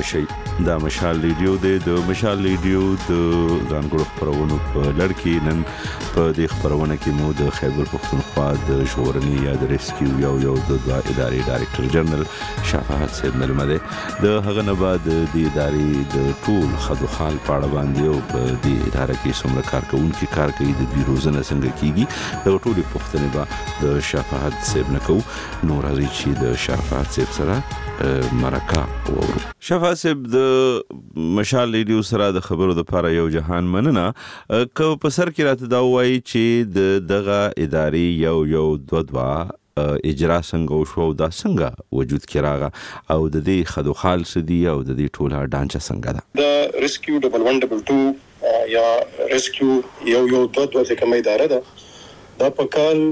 مشي دا مشال ریډیو د مشال ریډیو د ځانګړو خبرونو په لړ کې نن په دې خبرونه کې مو د خیبر پختونخوا د ژغورنې یا د ریسکیو یو د ادارې ډایرکټر جنرال شفاعت صاحب ملمده د هغه نه بعد د ادارې د ټول خدوخال پاړه باندې او په دې اداره کې څومره کارکونکو کار کوي د دې روزنه څنګه کیږي د ټولو پښتنې با د شفاعت صاحب نکو نور هغه چې د شفاعت صاحب سره مرکه وورو. شفاعت صاحب د مشال ریډیو سره د خبرو د لپاره یو جهان مننه که په سر کې راته دا وایي چې دغه ادارې یو دوه اجرا څنګه وشو دا څنګه وجود کې راغله او د دې خدوخال سدي او د دې ټوله ډانچه څنګه ده د ریسکیو 1122 یا ریسکیو یو دوه کومه اداره ده دا په کال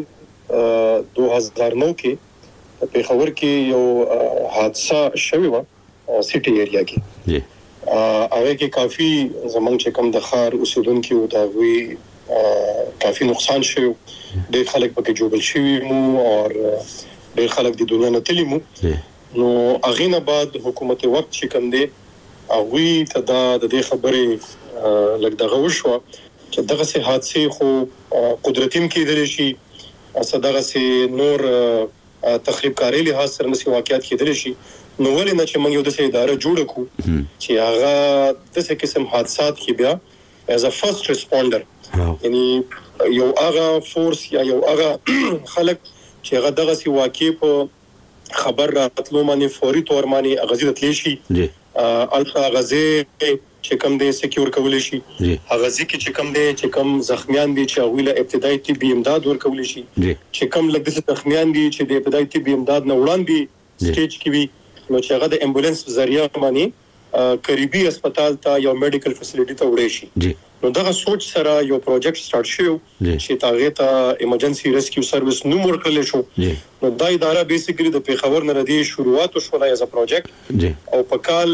2009 کې په خبر کې یو حادثه شوی و سټي ایریا کې هغه کې کافي زمونږ چې کوم د خار اوسیدونکو دا وی کافي نقصان شوی ډېر خلک پکې جوړل شوی مو او ډېر خلک د دنیا نه تللی مو نو هغه نه بعد حکومت وخت چې کوم دی هغه ته د دې خبرې لګ دغه وشو چې دغه سه حادثه خو قدرتیم کېدل شي صدغه سه نور تخریب کاری لحاظ سره نسی واقعیت کېدل شي نو ولې نه چې موږ یو د اداره جوړ کړو چې هغه د څه قسم حادثات کې بیا as a first responder یعنی یو هغه فورس یا یو هغه خلک چې هغه دغه سی واقع په خبر راتلو باندې فوري تور باندې غزي راتلی شي الټا غزي چې کوم دې سکیور کول شي هغه ځکه چې کوم دې چې کوم زخمیان دي چې هغه له ابتدایي طبي امداد ورکول شي چې کوم لږ زخمیان دي چې د ابتدایي طبي امداد نه وړاندې سټیج کې وي نو چې هغه د امبولانس ذریعہ باندې قریبي هسپتال ته یا میډیکل فیسیلیټي ته وړي شي نو دا سوچ سره یو پروجیکټ سٹارټ شو چې تاغه ته ایمرجنسي ریسکیو سرویس نو ورکړل شو نو دا اداره بیسیکلی د پیښور نه ردی شروعات شو لای از ا پروجیکټ او په کال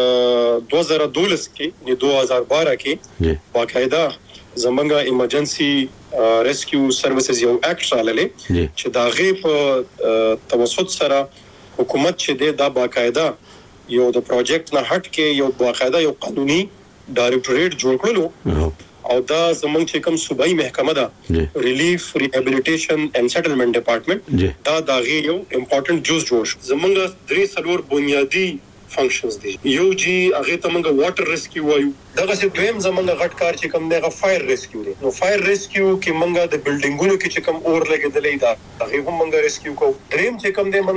2012 کې نه 2012 کې باقاعده زمونږه ایمرجنسي ریسکیو سرویسز یو اکټ راغلی چې دا غي په توسط سره حکومت چې دا باقاعده یو د پروجیکټ نه هټ کې یو باقاعده یو قانوني ډایرکټریټ جوړ کړلو او دا زمونږ چې کوم صوبایي محکمه ده ریلیف ریهابیلیټیشن اینڈ سیټلمنٹ ډپارټمنټ دا داغه یو امپورټنٹ جوز جوړ زمونږ درې څلور بنیادی فنکشنز دي یو جی هغه ته موږ واټر ریسکیو وایو دغه څه دویم زمونږ غټ کار چې کوم دی فایر ریسکیو دی نو فایر ریسکیو کې موږ د بلډینګونو کې چې کوم اور لګیدلې دا هغه هم موږ ریسکیو کوو دریم چې کوم دی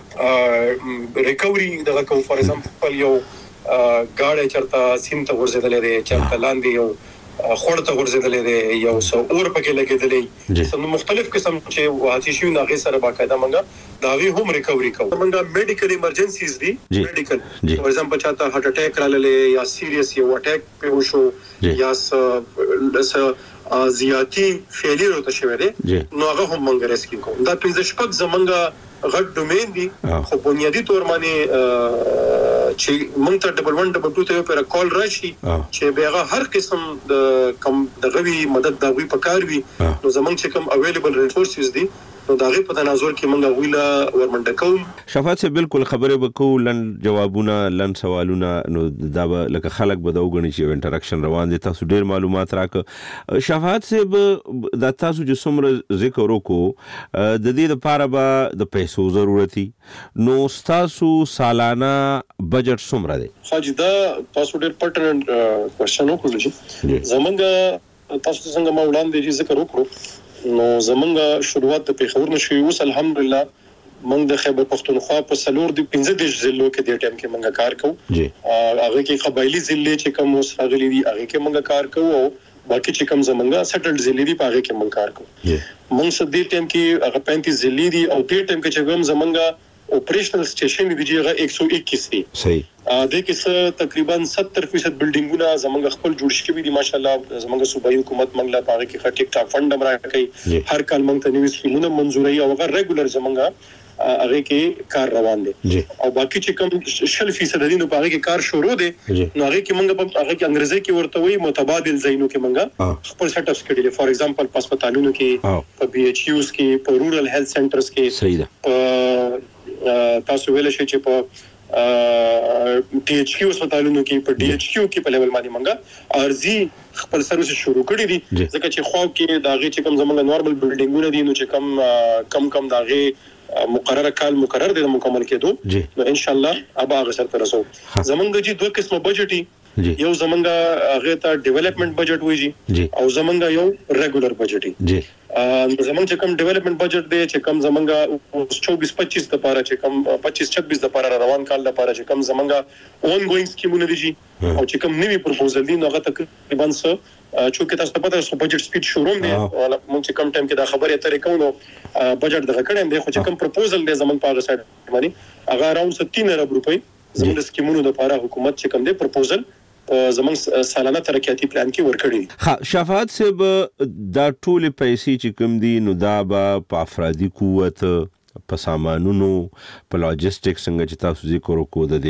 موږ ریکوري دغه کوو فار ایگزامپل یو گاډي چرته سیم ته ورزیدلې دی چرته لاندې یو خورته ورزیدلې دی یو څو اور پکې لګیدلې سم مختلف قسم چې واتی شي نه غي سره باقاعده موږ دا وی هم ریکوري کوو موږ میډیکل ایمرجنسیز دي میډیکل فار ایگزامپل چاته هارت اٹیک راللې یا سیریس یو اٹیک په وشو یا زیاتی فیلیر وته شوی دی نو هغه هم موږ ریسکیو کوو دا پنځه شپږ زمونږ غټ ډومین دي خو بنیادی تور باندې چې مونږ ته 1122 ته پر کال راشي چې بیاغه هر قسم د کم د غوي مدد د غوي پکار وي نو زمونږ چې کوم اویلیبل ریسورسز دي نو داغه په تناظر کې مونږ غویلا ورمنډه کوم شفاعت سے بالکل خبره وکول لن جوابونه لن سوالونه نو دا لکه خلک به دا وګڼي چې انټراکشن روان دي تاسو ډیر معلومات راک شفاعت سے د تاسو چې څومره ذکر وکړو د دې لپاره به د پیسو ضرورتي نو تاسو سالانه بجټ څومره دی خاجدا تاسو ډیر پټرنټ کوېشن وکړل شي زمونږ تاسو څنګه ما وړاندې ذکر وکړو نو زمونږ شروعات د پیښور نشو اوس الحمدلله موږ د خیبر پختونخوا په سلور د 15 ضلعو کې د ټیم کې موږ کار کوو هغه کې قبایلی ضلع چې کوم اوس راغلي دي هغه کې موږ کار کوو او باقي چې کوم زمونږ سټلډ ضلع دي هغه کې موږ کار کوو موږ سدي ټیم کې هغه 35 ضلع دي او د ټیم کې چې کوم زمونږ اپریشنل سټیشن دی هغه 121 دي صحیح د کې تقریبا 70% بلډینګونه زمونږ خپل جوړ شوي دي ماشاءالله زمونږ صوبایي حکومت موږ لا پاره کې ټیک ټاک فند راکړي هر کال موږ ته نوې سکیمونه منزوري او هغه ریګولر زمونږ هغه کې کار روان دي او باقي چې کوم 0% دي نو هغه کې کار شروع دي نو هغه کې موږ په هغه کې انګریزي کې ورته وي متبادل زینو کې موږ خپل سیټ اپس کړي فار ایگزامپل په هسپتالونو کې په بي ایچ یوز کې په رورل هیلث سنټرز کې صحیح ده تاسو ویل شئ چې په ټي ایچ کیو هسپتالونو کې په ډي ایچ کیو کې په لیول باندې منګه ارزي خپل سرویس شروع کړی دي ځکه چې خو کې دا غي چې کوم زمونږ نورمال بلډینګونه دي نو چې کم دا غي مقرره کال مقرر دي مکمل کېدو نو ان شاء الله ابا غسر تر رسو زمونږ جی دوه قسمه بجټي یو زمونږ هغه ته ډیولپمنٹ بجټ وایي او زمونږ یو ریګولر بجټ دی زمونږ چې کوم ډیولپمنٹ بجټ دی چې کوم زمونږ 24-25 د لپاره چې کوم 25-26 د لپاره روان کال د لپاره چې کوم زمونږ اون ګوینګ سکیمونه دي او چې کوم نوی پروپوزل دي نو هغه تقریبا چې تاسو ته پته ده بجټ سپیډ شروع دی موږ چې کوم ټایم کې دا خبره اترې کوو نو بجټ دغه کړم دی خو چې کوم پروپوزل دی زمونږ په هغه سایډ باندې هغه اراوند 13 ارب روپۍ زمونږ سکیمونو د لپاره حکومت چې کوم دی پروپوزل زمونږ سالانه ترقیاتي پلان کې ورکړي. ها شفاعت صاحب دا ټول پیسې چې کوم دي نو دا به په افرادي قوت په سامانونو په لاجستیک څنګه چې تاسو ذکر وکړو د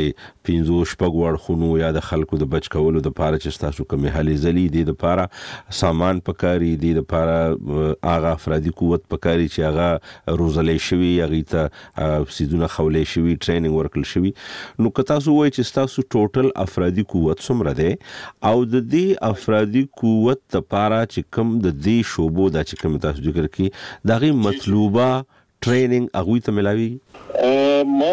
15 وړ خونو یا د خلکو د بچ کولو د پاره چې تاسو کومه حالي زلي دي د پاره سامان پکاري دي د پاره اغه افرادي قوت پکاري چې اغه روزلې شوی اغه ته سیدونه خولې شوی ټریننګ ورکل شوی نو که تاسو وایي چې تاسو ټوټل افرادي قوت څومره ده او د دې افرادي قوت د پاره چې کوم د دې شوبو د چې کوم تاسو ذکر کی دغه مطلوبه ټریننګ هغه ته ملاوي ما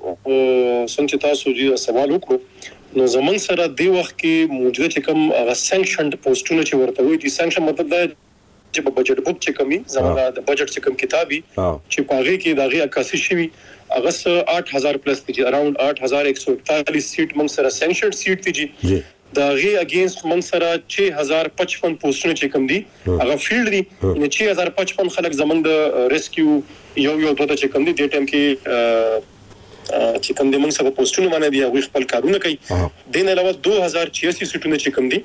څنګه تاسو جی سوال وکړو نو زمون سره دی وخت کې موجوده چې کوم هغه سانکشنډ پوسټونه چې ورته وي دي سانکشن مطلب دا چې په بجټ بوک چې کمی زموږ د بجټ چې کوم کتابي چې پاغي کې داغي عکاسي شوی هغه 8000 پلس دي اراوند 8141 سیټ موږ سره سانکشنډ سیټ دي داغي اگینست من سره 6055 پوسټونه چې کوم دي هغه فیلډ دي ان 6055 خلک زمونږ د ریسکیو یو دوه چې کوم دي د ټیم کې چې کوم د موږ سره پوسټونه باندې دی هغه خپل کارونه کوي دین علاوه 2086 سیټونه چې کوم دي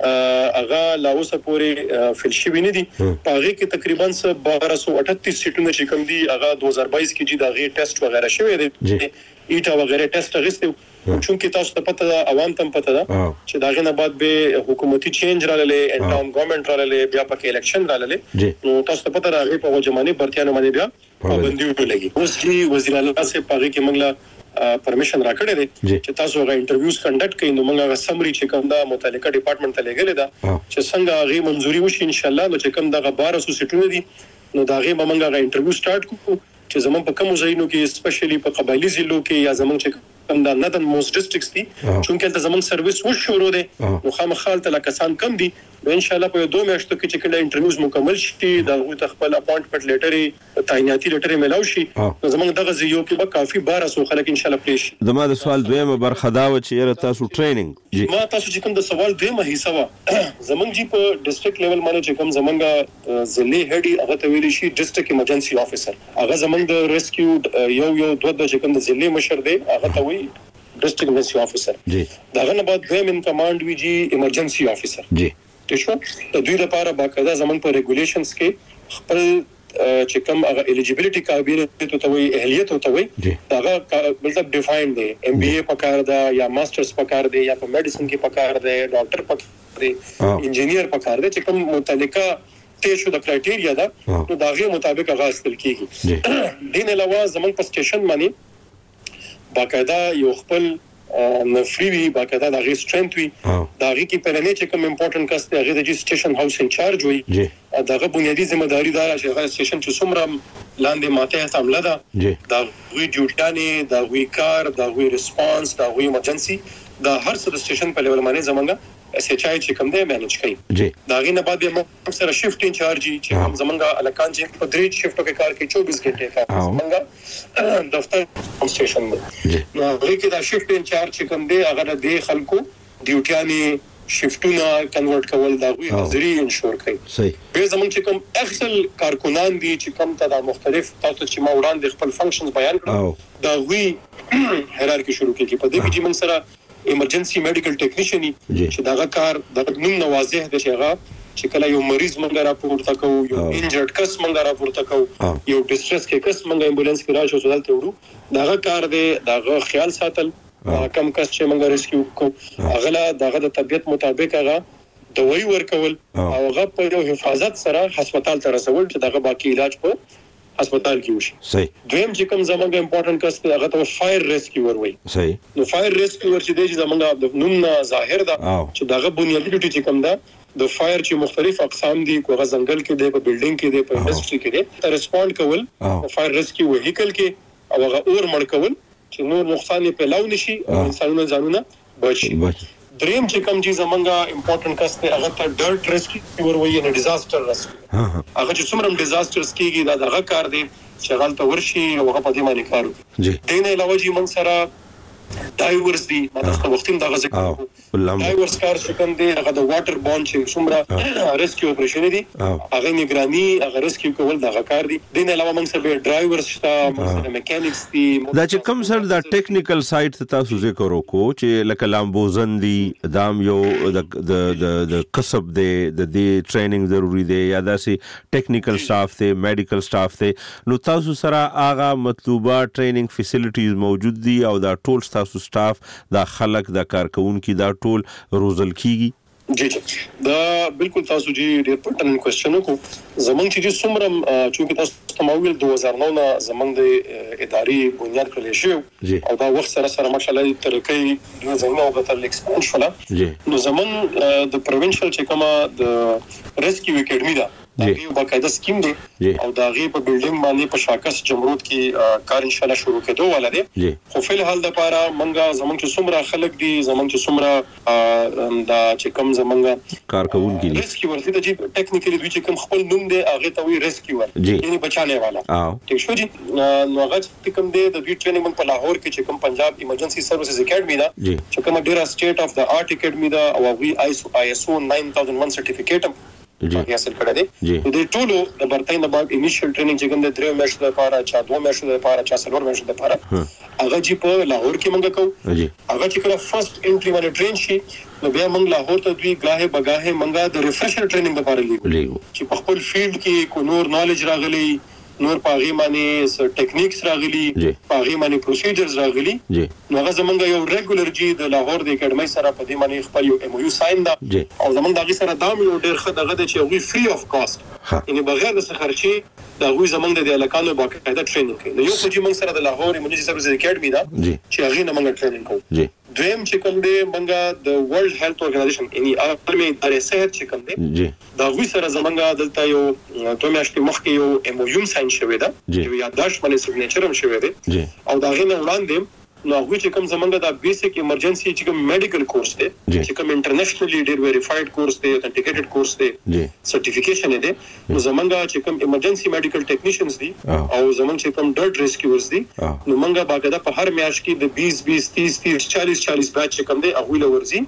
هغه لا اوسه پورې فل شوی نه دي هغه کې تقریبا 1238 سیټونه چې کوم دي هغه 2022 کې چې داغي ټیسټ وغیرہ شوی دی ایټا وغیرہ ټیسټ غوښتي چونکی تاسو ته پته ده عوام ته پته ده چې داغه نه بعد به حکومتي چینج راللې ان ټاون ګورنمنت راللې بیا پکې الیکشن راللې نو تاسو ته پته راغی په وجمانه برتیانو باندې بیا پابندي ولګي اوس چې وزیر اعلی سے پاغي کې منګلا پرمیشن راکړی دی چې تاسو غو انټرویوز کنډکټ کړئ نو موږ سمري چې کوم دا متعلقه ډپارټمنټ ته لګل دا چې څنګه غي منځوري وشي ان شاء الله نو چې کوم دا 1200 سیټونه دي نو دا غي به موږ غو انټرویو سٹارټ کوو چې زمون په کوم ځایونو کې سپیشلی په قبایلی ضلعو کې یا زمون چې کوم دا نادن موست ډسټرکټس دي چونکه ته زمون سرویس وشورو دي نو خامخال ته کسان کم دي ان شاء الله په 2 میاشتو کې چې کله انټرویوز مکمل شي دا غو خپل اپاینټمنت لیټر تعیناتی لیټر ملاو شي زمون دغه ځایو کې به کافي 1200 خلک ان شاء الله پلیش زما د سوال دویمه برخه دا و چې یره تاسو ټریننګ ما تاسو چې کوم د سوال دویمه حصہ وا زمون جی په ډسټرکټ لیول باندې چې کوم زمونږه ضلعي هډي هغه ته ویل شي ډسټرکټ ایمرجنسي افیسر هغه زمونږ د ریسکیو یو دوه د چې کوم د ضلعي مشر دی هغه ته وی ډسټرکټ ایمرجنسي افیسر داغه نه بعد دویم ان کمانډ وی جی ایمرجنسي افیسر جی تشو د دوی لپاره باقاعده زمون په ریګولیشنز کې خپل چې کوم هغه الیجیبিলিټي قابلیت ته وي اهلیت ته وي هغه مطلب ډیفاین دی ام بي اي پکار دا یا ماسترز پکار دی یا په میډیسن کې پکار دی ډاکټر پکار دی انجینیر پکار دی چې کوم متعلقه تیشو د کرایټیریا دا نو داغه مطابق هغه حاصل کیږي دین علاوه زمون په سټیشن باندې باقاعده یو خپل نفری وی باقاعده د غي سترنث وی د غي کې پلانې چې کوم امپورټنت کس د غي د سټیشن هاوس ان چارج وي دغه بنیادی ذمہ داری دار چې هغه سټیشن چې څومره لاندې ماته حمله ده د غي ډیوټانې د غي کار د غي ریسپانس د غي ایمرجنسي د هر څه د سټیشن په لیول باندې زمونږ اس ایچ آی چې کوم دی مینج کوي دا غي نه بعد موږ سره شفټ انچارج چې هم زمونږ الکان چې په درې شفټو کې کار کوي 24 غنټه کار زمونږ دفتر سټیشن دی نو غي کې دا شفټ انچارج چې کوم دی هغه د خلکو ډیوټیانې شفټونه کنورټ کول دا غوي حاضری انشور کوي صحیح به زمون چې کوم اکسل کارکونان دي چې کوم ته د مختلف تاسو چې ما وړاندې خپل فنکشنز بیان کړو دا غوي هیرارکی شروع کیږي په دې کې موږ سره ایمرجنسي میډیکل ټیکنیشن چې دا کار د نوم نوازه د شغا چې کله یو مریض مونږ راپورته کوو یو انجرډ کس مونږ راپورته کوو یو ډیسټرس کې کس مونږ امبولانس کې راځو هسپتال ته وړو دا کار دی دا خیال ساتل کم کس چې مونږ ریسکیو کوو هغه دغه د طبيعت مطابق هغه دوايي ورکول او هغه په یو حفاظت سره هسپتال ته رسول چې دغه باقی علاج په هسپتال کې وشي. صحیح. دویم چې کوم زمونږ امپورټنت کس دی هغه ته فایر ریسکیور وایي. صحیح. نو فایر ریسکیور چې دی چې زمونږ د نوم نه ظاهر ده چې دغه بنیادی ډیوټي چې کوم ده د فایر چې مختلف اقسام دي، کوغه ځنګل کې دی، په بلډینګ کې دی، په انډستری کې دی، ریسپونډ کول فایر ریسکیو وهیکل کې او هغه اور مړ کول چې نور نقصان په لاو نشي او انسانونه ځانونه بچي. دریم چې کوم چې زمونږ امپورټنت کس دی هغه ته ډرټ ریسکیور وایي، نه ډیزاستر ریسکیو. هغه چې څومره ډیزاسترز کیږي دا دغه کار دی چې غلطه ورشي او هغه په دې باندې کار وکړي. دین علاوه چې موږ سره ډایورز دي، مطلب وختیم دغه ذکر ډایورز کار چې کوم دی هغه د واټر بون چې څومره ریسکیو اپریشن دي هغه نگرانی هغه ریسکیو کول دغه کار دي. دین علاوه موږ سره ډرایورز شته، موږ سره میکانیکس دي. دا چې کوم سر دا ټیکنیکل سایت تاسو ذکر وکړو چې لکه لامبوزن دي، دام یو د کسب دی، د دې ټریننګ ضروری دی یا داسې ټیکنیکل سټاف دی، میډیکل سټاف دی، نو تاسو سره هغه مطلوبه ټریننګ فیسیلیټیز موجود دي او دا ټول تاسو سټاف دا خلک دا کارکونکي دا ټول روزل کیږي؟ جی دا بالکل تاسو جی ډیر پټن کوېسچن کو. زمونږ چې څومره چې تاسو تمویل 2009 نه زمونږ د اداري بنیاد کړل شو او دا وخت سره ماشاءالله ترقی د زمونږ او بتل ایکسپانډ شولا. نو زمونږ د پروینشل چې کومه د ریسکیو اکیډمي دا یو باقاعده سکیم دی او دا غي په بلډینګ باندې په شاکس جمرود کې کار ان شاء الله شروع کېدو ولادي. خو فل حال د پاره منګه زمونږ چې څومره خلک دي، زمونږ چې څومره دا چې کوم زمونږ کارکونکي دي ریسکیور دي چې ټیکنیکلی دوی چې کوم خپل نوم دی هغه ته وی ریسکیور یعنی بچانے والا. ٹھیک شو جی. نو هغه چې کوم دی د دوی ټریننګ په لاهور کې چې کوم پنجاب ایمرجنسي سروسز اکیډمي دا چې کوم ډیره سټیټ اف د آرټ اکیډمي دا او وی ISO 9001 سرټیفیکیټ حاصل کړی دی. د ټولو د برتاین بعد انیشل ټریننګ چې کوم د 3 میاشتو لپاره، چا 2 میاشتو لپاره، چا 4 میاشتو لپاره هغه چې په لاهور کې موږ کوو. هغه چې کله فرست انټری باندې ټرین شي نو بیا موږ لاهور ته دوی غاهه بغاهه موږ د ریفریشر ټریننګ لپاره لیږو چې په خپل فیلډ کې کو نور نالج راغلی، نور پاغي باندې ټیکنیکس راغلي، پاغي باندې پروسیجرز راغلي. نو هغه زمونږ یو ریګولر جی د لاهور د اکیډمي سره په دې باندې خپل یو MOU ساين دا او زمونږ دغه سره دا یو ډېر ښه دغه د چې وی فری اف کاست یعنی بغیر د څه خرچي دا وی زمونږ د الکانو باقاعده ټریننګ کوي. یو خو چې موږ سره د لاهور ایمرجنسي سروسز اکیډمي دا چې هغه نه موږ ټریننګ کوو. دویم چې کوم دی موږ د ورلد هیلث ارګنایزیشن یعنی عالمي ادارې صحت چې کوم دی دا وی سره زمونږ دلته یو 2 میاشتې مخکې یو MOU ساين شوی دا یو یادداشت باندې سیګنیچر هم شوی دی او دا غي نه وړاندې نو هغه چې کوم زمونږ د بیسیک ایمرجنسي چې کوم میډیکل کورس دی چې کوم انټرنیشنلی ډیر ویریفاید کورس دی، اتنټیکیټډ کورس دی، سرټیفیکیشن دی. نو زمونږ چې کوم ایمرجنسي میډیکل ټیکنیشنز دي او زمونږ چې کوم ډرټ ریسکیورز دي نو موږ باقاعده په هر میاشت کې د 20 30 40 بیچ چې کوم دی هغه لورځي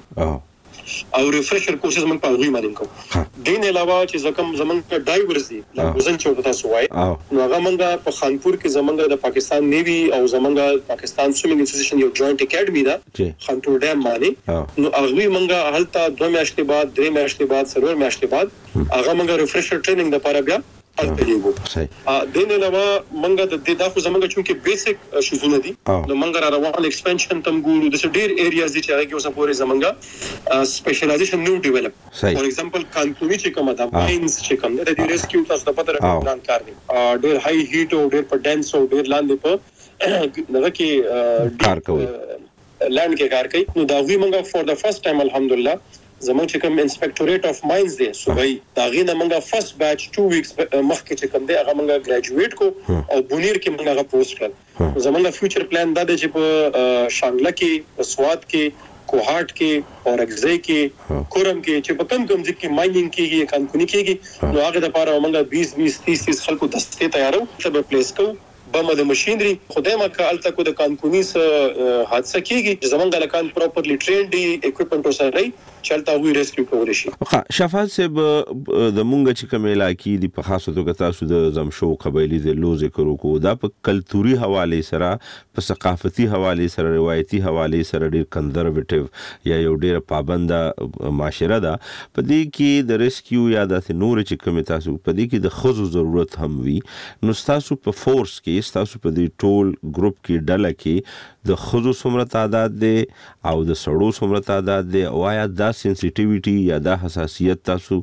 او ریفریشر کورسز موږ په هغه باندې کوو. دین علاوه چې زمونږ ډایورز دي لامبوزن چې تاسو وایي نو هغه موږ په خانپور کې زمونږ د پاکستان نیوی او زمونږ پاکستان سویمینګ انسټیټیوشن یو جوائنٹ اکیډمي ده خانپور ډیم باندې. نو هغه موږ هلته 2 میاشتې بعد، 3 میاشتې بعد، 4 میاشتې بعد هغه موږ ریفریشر ټریننګ لپاره بیا البلیګو. دین علاوه موږ د دې داخو زمونږ چونکه بیسیک شوزونه دي نو موږ را روان ایکسپانشن تم ګورو د ډیر ایریاز دي چې هغه کې اوس پورې زمونږ سپیشلایزیشن نو ډیولپ. فور ایگزامپل کانکونی چې کومه دا ماینز چې کوم د دې ریسکیو تاسو ته پته راځي پلان کار دي ډیر هاي هیټ او ډیر په ډنس او ډیر لاندې په دغه کې کار کوي لند کې کار کوي. نو دا وی موږ فور د فرست ټایم الحمدلله زمونږ چې کوم انسپیکټوریټ اف ماینز دی صوبای دا غي نه موږ فرست بیچ 2 ویکس مخکې چې کوم دی هغه موږ ګریجویټ کو او بونیر کې موږ هغه پوسټ کړ. زمونږ فیوچر پلان دا دی چې په شانګله کې، په سواد کې، کوهاټ کې او رګزی کې، کورم کې چې په کم ځکه ماینینګ کېږي، کانکونی کېږي نو هغه د لپاره موږ 20 30 خلکو دستې تیارو ته پلیس کو بمه د ماشينري خدای ما کال تک د کانکونی سره حادثه کېږي زمونږ د لکان پراپرلی ټرینډ دي، اکوپمنټ سره چلتا وی ریسکیو کول شي. شفاعت صاحب د مونږ چې کوم علاقې دی په خاصه توګه تاسو د زمشو قبایلی د لو ذکر کو دا په کلتوري حواله سره، په ثقافتي حواله سره، روایتي حواله سره ډیر کنزرویټیو یا یو ډیر پابند معاشره ده. په دې کې د ریسکیو یا د نور چې کوم تاسو په دې کې د خزو ضرورت هم وي نو تاسو په فورس کې تاسو په دې ټول ګروپ کې ډله کې د خزو څومره تعداد دی او د سړو څومره تعداد دی او آیا دا سنسټیویټي یا دا حساسیت تاسو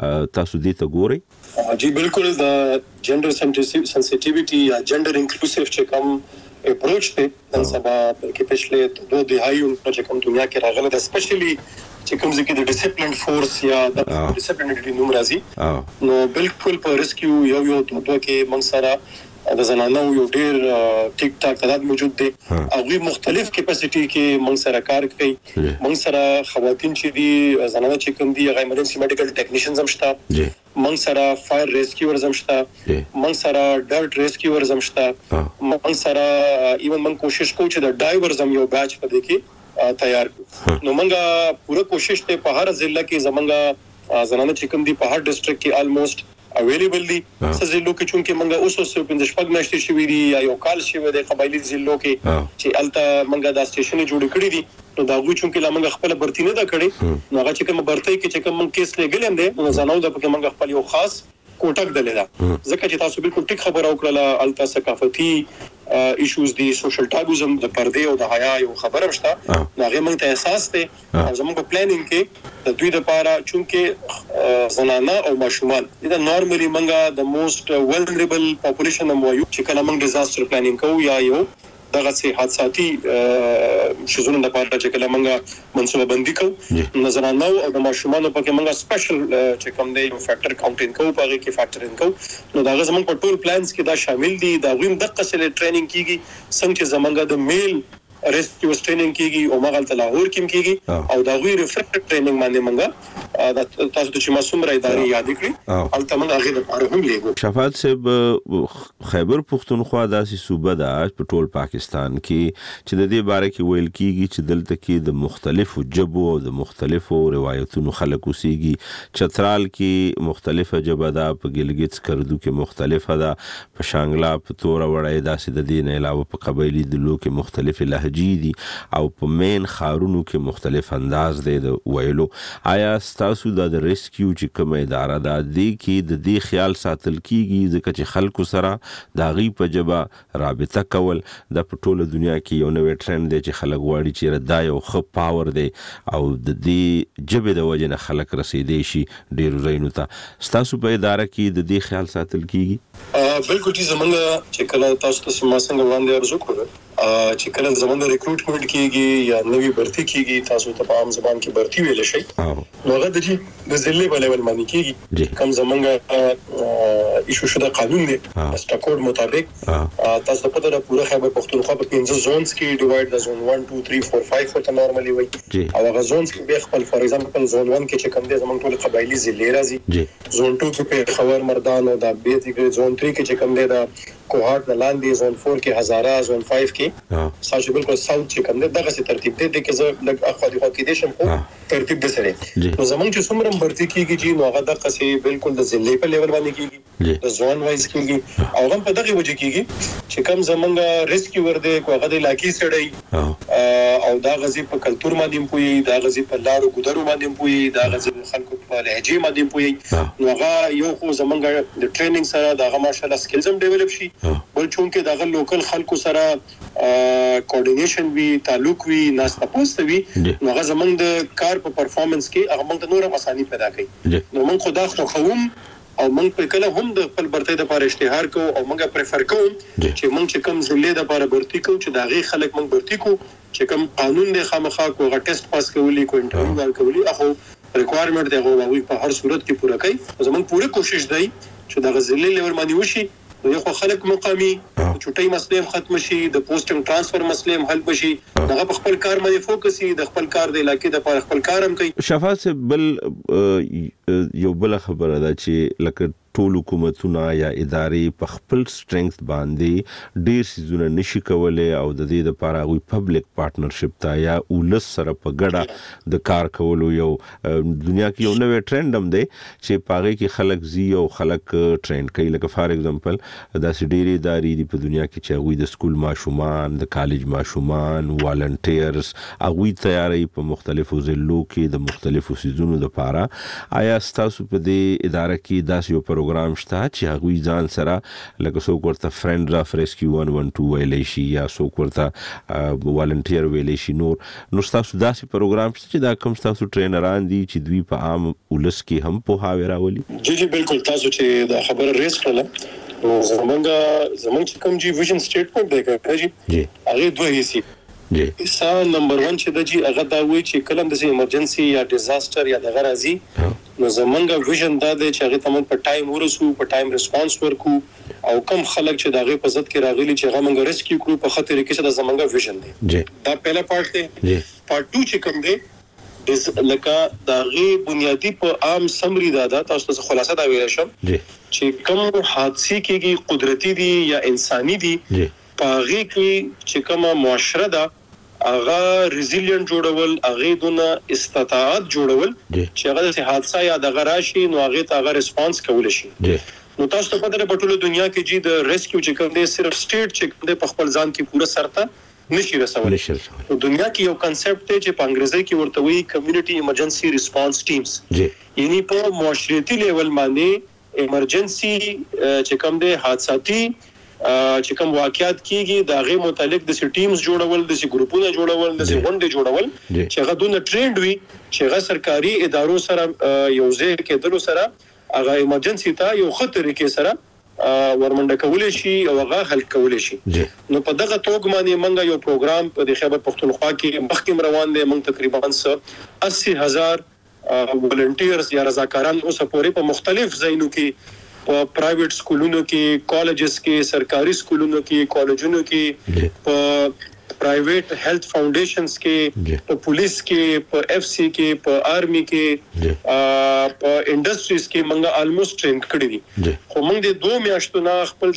دې ته ګورئ؟ جی بالکل د جندر سنسټیویټي یا جندر انکلوسیو چې کوم اپروچ ته نن سبا کې پښله 2 دهایو چې کوم دنیا کې راغله د سپیشلی چې کوم ځکه د ډیسپلین فورس یا د ډیسپلینری نوم راځي نو بالکل په ریسکیو یو دوه کې موږ سره د زنانو یو ډیر ټیک ټاک تعداد موجود دي او مختلف کیپاسټي کې موږ سره کار کوي موږ سره خواتین چې دي زنانه چې کوم دي هغه ایمرجنسي میډیکل ټیکنیشنز هم شته موږ سره فایر ریسکیورز هم شته موږ سره ډرټ ریسکیورز هم شته موږ سره ایون موږ کوشش کوو چې د ډایورز هم یو بیچ پدې کې تیار کړو نو موږ پوره کوشش ته په هر ضلع کې زمونږ زنانه چې کوم دي په هر ډسټریکټ کې آلموست اویلیبل دي څه لوکي چونکه موږ اوس اوس په شپږ میاشتې شوې دي یا یو کال شوی دی قبایلی ضلعو کې چې الته موږ د سټیشن جوړ کړی دي نو دا غوښ چونکه لا موږ خپل برتی نه دا کړی نو هغه چې کوم برتی کې چې کوم کیس لګل هم دي نو زناو د پکې موږ خپل یو خاص کوټک دلیدا ځکه چې تاسو بالکل ټیک خبر او کړله الته ثقافتي ایشوز دي سوشل ټابوزم د پردې او د حیا یو خبره شته هغه موږ ته احساس ته او زموږ په پلانینګ کې د دوی لپاره چونکه زنانه او ماشومان دا نورمالي موږ د موست ولنریبل پاپولیشن مو یو چې کله موږ ډیزاستر پلانینګ کوو یا یو دغه سي حادثاتي شزونه د پاره چې کله موږ منصوبه بندي کوو زنانه او د ماشومان په کې موږ سپیشل چې کوم دی فیکټر کاونټینګ کوو په کې فیکټر ان کوو نو دا زموږ په ټول پلانز کې دا شامل دي دا غویم دغه سره ټریننګ کیږي څنګه چې زمونږ د میل ریسکیو ټریننګ کیږي او مغل ته لاهور کې کیږي او دا غوی ریفریکټ ټریننګ باندې موږ تاسو ته چې مسوم را اداري یاد کړی البته موږ هغه د پاره هم لیکو شفاعت صاحب خیبر پختونخوا داسې صوبه ده په ټول پاکستان کې چې د دې باره کې ویل کیږي چې دلته کې د مختلفو جبو او د مختلفو روایتونو خلک اوسېږي چترال کې مختلفه جبه ده په ګلګت سکردو کې مختلفه ده په شانګلا په تور وړای داسې د دې نه علاوه په قبایلی دلو کې مختلف لهجې دي او په مین خارونو کې مختلف انداز دی د ویلو آیا تاسو د ریسکیو چې کومه اداره ده د کې د دې خیال ساتل کیږي ځکه چې خلکو سره د غي په جبه رابطه کول د ټوله دنیا کې یو نوې ټرند دی چې خلک غواړي چې دا یو خپ پاور دی او د دې جبه د وجه نه خلک رسیدي شي ډیر زینو ته تاسو په اداره کې د دې خیال ساتل کیږي بالکل چې زمونږ چې کله تاسو ته سم څنګه وړاندې ارزو کړو چې کله زمونږ ریکروټمنټ کیږي یا نوې برتی کیږي تاسو ته په عام زبان کې برتی ویل شي نو هغه د ضلع په لیول باندې کیږي کوم زمونږ ایشو شوه قانون دی سټاکوډ مطابق تاسو په پوره پوره خیبر پختونخوا په 15 زونز کې ډیوایډ د زون 1 2 3 4 5 ورته نورمالي وي او هغه زونز کې به خپل فور ایگزامپل زون 1 کې چې کوم دی زمونږ ټول قبایلی ضلع راځي زون 2 کې په خبر مردان او د بیت کې زون 3 کې چې کوم دی د کوهارت د لاندې زون 4 کې هزاره زون 5 کې ساجو بالکل ساوث چې کوم دی دغه څه ترتیب دی چې زه لږ اخو د خو کې دې شم په ترتیب د سره نو زمونږ چې څومره برتی کیږي چې نو هغه دغه څه بالکل د ضلع په لیول باندې کیږي د زون وایز کیږي او هم په دغه وجه کیږي چې کوم زمونږ ریسکیور دی کوغه د علاقې سړی او دا غزي په کلچر باندې پوي دا غزي په لارو ګذرو باندې پوي دا غزي خلکو په لهجه باندې پوي نو هغه یو خو زمونږ د ټریننګ سره دا ماشاءالله سکلز هم ډیولپ شي بل چونکه دا لوکل خلکو سره کوارډینیشن وی تعلق وی ناس تاسو وی نو هغه زمونږ د کار په پرفارمنس کې هغه موږ ته نور اساني پیدا کوي نو موږ خدا خووم او موږ په کله هم د خپل برتۍ د لپاره اشتهار کو او موږ پریفر کوو چې موږ چې کوم ضلع د لپاره برتی کو چې دا غي خلک موږ برتی کو چې کوم قانون د خامخا کو غ ټیسټ پاس کولی کو انټرویو کولی اخو ریکوایرمنٹ دی هغه په هر صورت کې پوره کوي زموږ پوره کوشش دی چې دا ضلع لیول باندې وشي یو خلک مقامي چټي مسلې ختم شي د پوسټینګ ترانسفر مسلې حل بشي دغه په خپل کار باندې فوکس شي د خپل کار د علاقې د لپاره خپل کار هم کوي شفاعت بل یو بل خبره ده چې لکه ټول حکومتونه یا ادارې په خپل سټرنګث باندې ډیر سيزونه نشي کولای او د دې لپاره غوي پبلک پارټنرشپ تا یا ولس سره په ګډه د کار کولو یو دنیا کې یو نوې ټرند هم دی چې پاره کې خلک زی او خلک ټرند کوي لکه فار ایگزامپل دا سډيري ادارې په دنیا کې چې غوي د سکول ماشومان د کالج ماشومان والنټیرز غوي تیاری په مختلفو ضلعو کې د مختلفو سيزونو لپاره آیا تاسو په دې اداره کې داسې یو پروګرام شته چې هغه ځان سره لکه څوک ورته فرند اف ریسکیو 112 ویلی شي یا څوک ورته والنټیر ویلی شي. نو تاسو داسې پروګرام شته چې دا کوم تاسو ټرینران دي چې دوی په عام ولس کې هم پوهاوی راولي؟ جی بالکل تاسو چې دا خبره ریس کړله زمونږ کوم جی ویژن سټیټمنټ دی کړی جی هغه دوه هیڅ جی نمبر 1 چې د جی هغه دا وی چې کلم د ایمرجنسي یا ډیزاستر یا د غرازي نو زمونږ ویژن دا دی چې هغه تمام په ټایم ورسو په ټایم ریسپانس ورکو او کم خلک چې دا غي په ضد کې راغلي چې هغه موږ ریسکیو کړو په خاطر کې چې دا زمونږ ویژن دی جی دا پہلا پارت دی جی پارت 2 چې کوم دی لکه دا غي بنیادی په عام سمری دا تاسو ته خلاصه دا ویل شم جی چې کوم حادثه کېږي قدرتی دي یا انساني دي جی پاغي کې چې کومه معاشره ده هغه ریزیلینټ جوړول هغه دونه استطاعت جوړول چې هغه د حادثه یا د غراشي نو هغه ته هغه ریسپانس کول شي. نو تاسو په دغه ټوله دنیا کې چې د ریسکیو چې کوم دی صرف سټیټ چې کوم دی په خپل ځان کې پوره سرته نشي رسول. نو دنیا کې یو کنسپټ دی چې په انګریزي کې ورته وایي کمیونټي ایمرجنسي ریسپانس ټیمز یعنی په معاشرتي لیول باندې ایمرجنسي چې کوم دی حادثاتي چې کوم واقعیت کیږي دا غي متعلق د ټیمز جوړول د ګروپونو جوړول د غونډې جوړول چې هغه دونه ټرینډ وي چې هغه سرکاري ادارو سره یو ځای کېدلو سره هغه ایمرجنسي ته یو خطر کې سره ورمنډه کول شي او هغه حل کول شي. نو په دغه توګه باندې موږ یو پروګرام په خیبر پختونخوا کې مخکې روان دي. موږ تقریبا 80,000 ولنټیرز یا رضاکاران اوس پورې په مختلف ځایونو کې په پرایویټ سکولونو کې کالجز کې سرکاري سکولونو کې کالجونو کې په پرایویټ هیلث فاونډیشنز کې په پولیس کې په اف سی کې په آرمي کې په انډستریز کې موږ آلموست ټرین کړی دي. خو موږ د 2 میاشتو نه خپل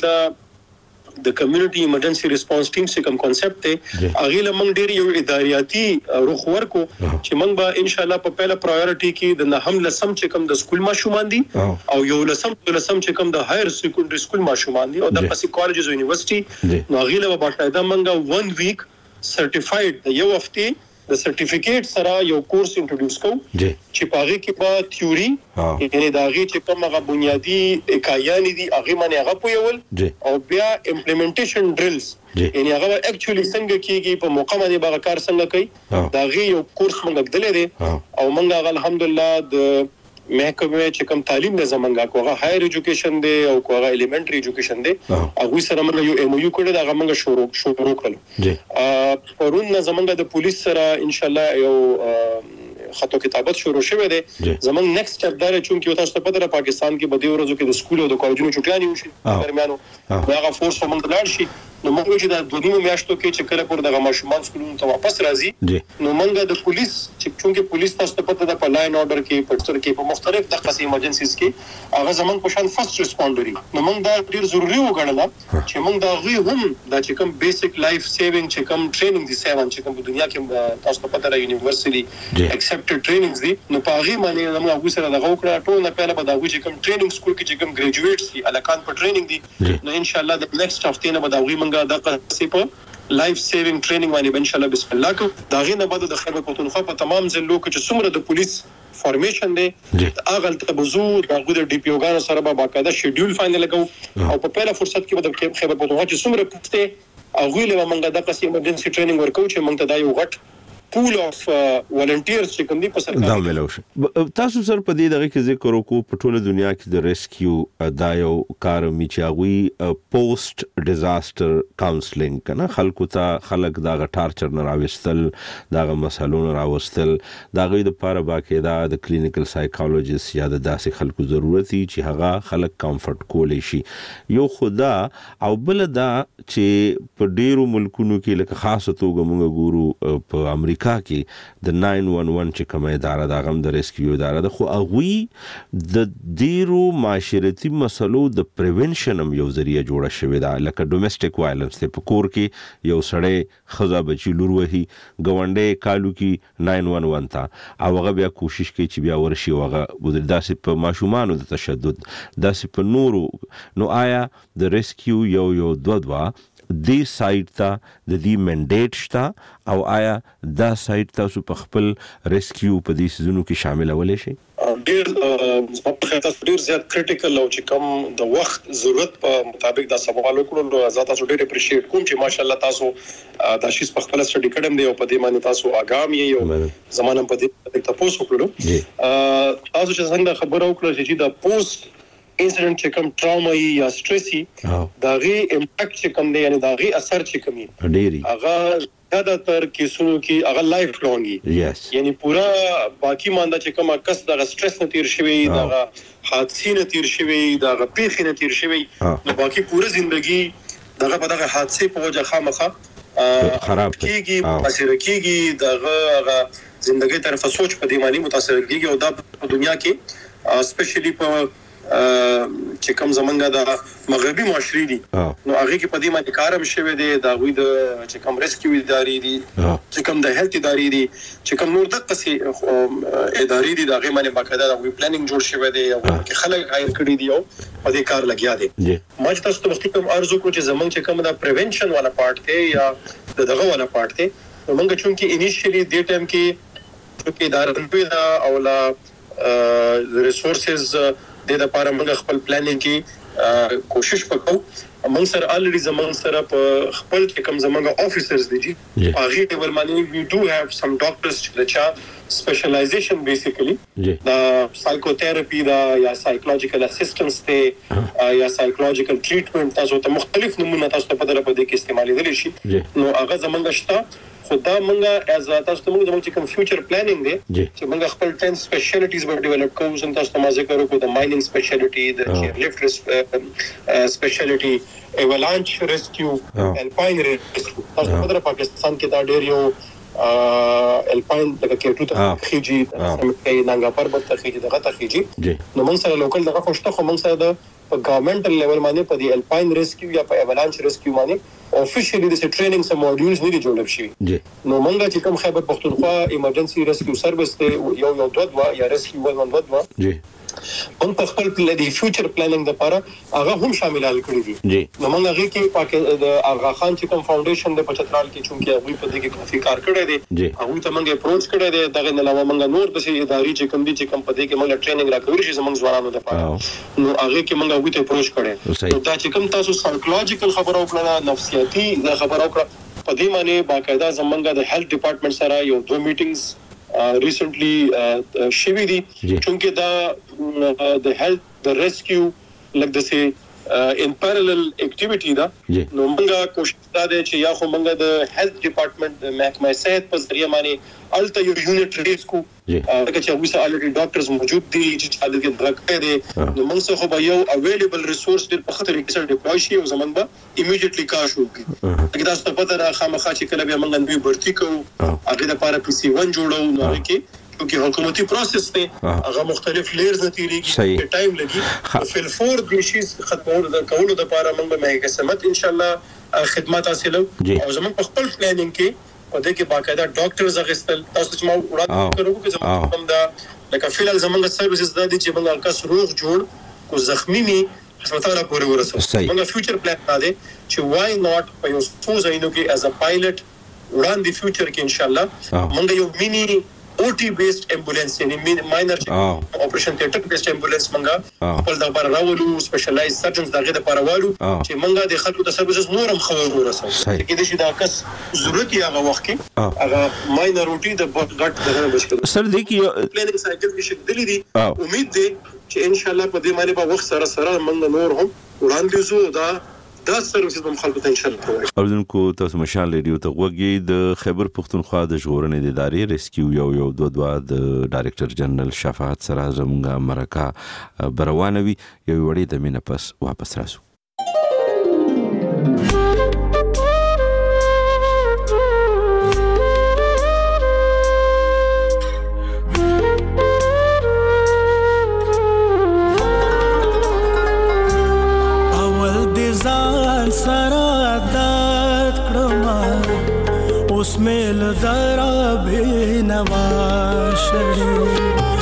د کمیونټي ایمرجنسي ریسپانس ټیم څخه کوم کنسپټ ته اغه لمنګ ډیر یو اداریاتي رخ ورکو چې موږ به ان شاء الله په پیله پرایورټي کې د نهم لسم چې کوم د سکول ماشومان دي او یو لسم چې کوم د هایر سیکنډري سکول ماشومان دي او د پسې کالجز او یونیورسيټي نو اغه له باقاعده موږ 1 ویک سرټیفاید یو هفته د سرټیفیکیټ سره یو کورس انټروډوس کوو چې پاره کې به تھیوري یعنی دا غي چې کومه غو بنیادی اکایانی دي هغه باندې هغه پویول او بیا امپلیمنټیشن ډرلز یعنی هغه اکچولی څنګه کیږي په موقع باندې به کار څنګه کوي دا غي یو کورس موږ دلې دي او موږ الحمدلله د محکمه چې کوم تعلیم د زمونږه کوغه هایر ایجوکیشن دی او کوغه الیمنټری ایجوکیشن دی هغه سره موږ یو ایم او یو کړی دا موږ شروع کړل. پرون زمونږه د پولیس سره ان شاء الله یو خطو کتابت شروع شوه دی. زمونږ نیکسټ سټپ دا چې یو تاسو په پدره پاکستان کې بده ورځو کې د سکول او د کالجونو چټیانی وشي درمیانو هغه فورس موږ لاړ شي نو موږ چې د 2 میاشتو کې چې کله پر دغه ماشومان سکولونو ته واپس راځي نو موږ د پولیس چې پولیس تاسو ته پته ده په لاین اورډر کې پټر کې په مختلف د قصې ایمرجنسیز کې هغه زمون په شان فرست ریسپونډري نو موږ دا ډیر ضروری وګڼل چې موږ دا غوي هم د چې کوم بیسیک لایف سیوینګ چې کوم ټریننګ دي سیوان چې کوم په دنیا کې تاسو ته پته ده یونیورسيټي اکسپټډ ټریننګز دي نو په هغه باندې موږ هغه سره دغه وکړه ټول نه پهله به دا غوي چې کوم ټریننګ سکول کې چې کوم ګریجویټس دي الکان په ټریننګ دي نو ان شاء الله د نیکسټ هفته نه به دا غوي موږ د قصې په لایف سیوینګ ټریننګ باندې ان شاء الله بسم الله کو دا غي نه بعد د خیبر پختونخوا په تمام ضلعو کې چې څومره د پولیس فارمیشن دی هغه ته بزو د غوډ ډي پی او غان سره به باقاعده شیډول فاینل کو او په پیله فرصت کې به د خیبر پختونخوا چې څومره پټه هغه له موږ د قصې ایمرجنسي ټریننګ ورکو چې موږ ته دا یو غټ پول اف والنټیرز چې کوم دي په سرکار دا ملو شي. تاسو سره په دې دغه کې ذکر وکړو په ټوله دنیا کې د ریسکیو دا یو کار میچاوي پوسټ ډیزاستر کاونسلینګ کنه خلکو دا ټارچر نه راوستل دا مسلو نه راوستل دا غوي د لپاره باقاعده د کلینیکل سایکولوژیست یا د داسې خلکو ضرورت دي چې هغه خلک کمفورټ کولې شي یو خدا او بل دا چې په ډیرو ملکونو کې لکه خاصه توګه موږ ګورو په امریکا کې د 911 چې کومه اداره دا غم د ریسکیو اداره ده خو هغه د ډیرو معاشرتي مسلو د پریونشن هم یو ذریعہ جوړه شوې ده لکه ډومېسټک وایلنس ته په کور کې یو سړی خزا بچی لور وهي غونډې کالو کې 911 تا او هغه بیا کوشش کوي چې بیا ورشي هغه داسې په ماشومانو د تشدد داسې په نورو نو آیا د ریسکیو یو دوه دې سایت ته د دې منډیټ شته او آیا دا سایت تاسو په خپل ریسکیو په دې سيزونو کې شاملولای شئ؟ ډیر ډیر زیات کریټیکل او چې کوم د وخت ضرورت په مطابق دا سوال وکړو زه تاسو ډیر اپریشیټ کوم چې ماشاءالله تاسو دا شی په خپل سټډي کړم دی او په دې باندې تاسو آګام یې او زمانه په دې تاسو وکړو تاسو چې څنګه خبرو وکړو چې دا پوسټ انسیډنٹ چې کوم ټراما یا سټریسي دا غي امپیکټ چې کوم دی یعنی دا غي اثر چې کومي ډيري هغه زیاتره کیسونو کې هغه لایف لونګي یعنی پورا باقی ماندا چې کوم کس دا سټریس نه تیر شوی دا حادثه نه تیر شوی دا پیښه نه تیر شوی نو باقی پورا ژوندۍ دغه په دغه حادثه په وجه خامخه خراب کیږي متاثر کیږي دغه ژوندۍ طرف سوچ په دی معنی متاثر کیږي او دا په دنیا کې سپیشلی په چې کوم زمونږه د مغربي معاشري دي نو هغه کې په دې باندې کارم شوی دی دا غوي د چې کوم ریسکیو ادارې دي چې کوم د هیلث ادارې دي چې کوم نور د قصي ادارې دي دا غي باندې باقاعده د پلانینګ جوړ شوی دی او کې خلک غیر کړی دي او په دې کار لګیا دي ما چې تاسو ته وختي کوم ارزو کو چې زمونږ چې کوم د پریونشن والا پارت دی یا دغه والا پارت دی موږ چې انیشلی د ټایم کې ادارې دا او لا ریسورسز د لپاره موږ خپل پلانینګ کې کوشش وکړو موږ سره الریډي زمون سره په خپل کې کوم زمونږ افیسرز دي هغه ډول باندې وی ډو هاف سم ډاکټرز چې سپیشلایزیشن بیسیکلی دا سایکوثيراپي دا یا سایکولوژیکل اسسټنس ته یا سایکولوژیکل ټریټمنټ تاسو ته مختلف نمونه تاسو ته په دغه په دې کې استعمالېدل شي نو هغه زمونږ شته خدا منګه از تاسو ته موږ د کوم فیوچر پلانینګ دی چې موږ خپل 10 سپیشلیټیز به ډیولپ کوو څنګه تاسو ته ذکر وکړو د ماینینګ سپیشلیټي د چیر لفټ سپیشلیټي ایوالانچ ریسکیو الپاین ریسکیو تاسو په پاکستان کې دا ډیر یو الپاین دغه کېټو ته خيجي د نانګا پربت ته خيجي دغه ته خيجي نو موږ سره لوکل دغه خوشته خو موږ سره د په ګورنمنټل لیول باندې په دی الپاین ریسکیو یا په ایوالانچ ریسکیو باندې افیشلی د ټریننګ سم ماډیولز نه دي جوړ شوي نو موږ چې کوم خیبر پختونخوا ایمرجنسي ریسکیو سرویس ته یو دوه یا ریسکیو ول دوه موږ په خپل پلان دی فیوچر پلانینګ لپاره هغه هم شامل کړی دي نو موږ هغه کې د آغا خان چې کوم فاونډیشن د پچترال کې چونکی هغه په دې کې کافي کار کړی دی هغه ته موږ اپروچ کړی دی دغه نه علاوه موږ نور د ادارې چې کوم دي چې کوم په دې کې موږ ټریننګ راکوي چې زموږ ځوانانو لپاره نو هغه کې موږ هغه ته اپروچ کړی دا چې کوم تاسو سایکولوژیکل خبرو کړه نفسیاتي خبرو کړه په دې معنی باقاعده زمونږ د هیلث ډپارټمنټ سره یو دوه میټینګز ریسنټلی شوی دي چونکه دا د هیلث د ریسکیو لکه د سي ان پیرالل اکټیویټی دا نو موږ کوشش دا دی چې یا خو موږ د هیلث ډپارټمنټ د محکمه صحت په ذریعہ باندې الته یو یونټ ریس کو هغه چې اوسه الریډي ډاکټرز موجود دي چې حالت کې درکې دي نو موږ څه خو به یو اویلیبل ریسورس د په خطر کې سره ډیپلوي شي او زمونږ به ایمیډیټلی کار شروع کړي دا تاسو ته پته را خامخا چې کله به موږ نوې برتی کوو هغه لپاره پی سی 1 جوړو نو هغه کې کیونکه حکومتي پروسس ته هغه مختلف لیئرز نتیریږي ټایم لګي فل فور د شي ختمولو د کولو لپاره موږ به قسمت ان شاء الله خدمات حاصلو او زموږ په خپل پلانینګ کې په دې کې باقاعده ډاکټرز اغستل تاسو چې ما وړاندې کړو چې زموږ دا لکه فعل زموږ سرویسز د دې چې موږ کس روغ جوړ کو زخمی می هسپتال پورې ورسو موږ فیوچر پلان دا دی چې وای ناٹ په یو څو ځایونو کې از ا پایلټ وړاندې فیوچر کې ان شاء الله موږ یو مینی OT based ambulance یعنی ماینر اپریشن تھیټر بیسډ امبولانس منګه خپل د بار راولو سپیشلایز سرجنز دغه د پرواړو چې منګه د خلکو د سرویسز نورم خبر ورسو کې د شي دا کس ضرورت یې هغه وخت کې هغه ماینر OT د غټ دغه بشکل سر دې کې پلانینګ سایکل کې شکل دي امید دي چې ان شاء الله په دې باندې به وخت سره منګه نور هم وړاندې زو دا سرویسز هم خلکو ته ان شاء الله پرووایډ اوردونکو تاسو مشال ریډیو ته وګورئ د خیبر پختونخوا د ژغورنې د ادارې ریسکیو یو دوه د ډایریکټر جنرال شفاعت سره زموږه مرکه بروانوي یو وړي د مینه پس واپس راسو اسمیل ذرا بے نواشری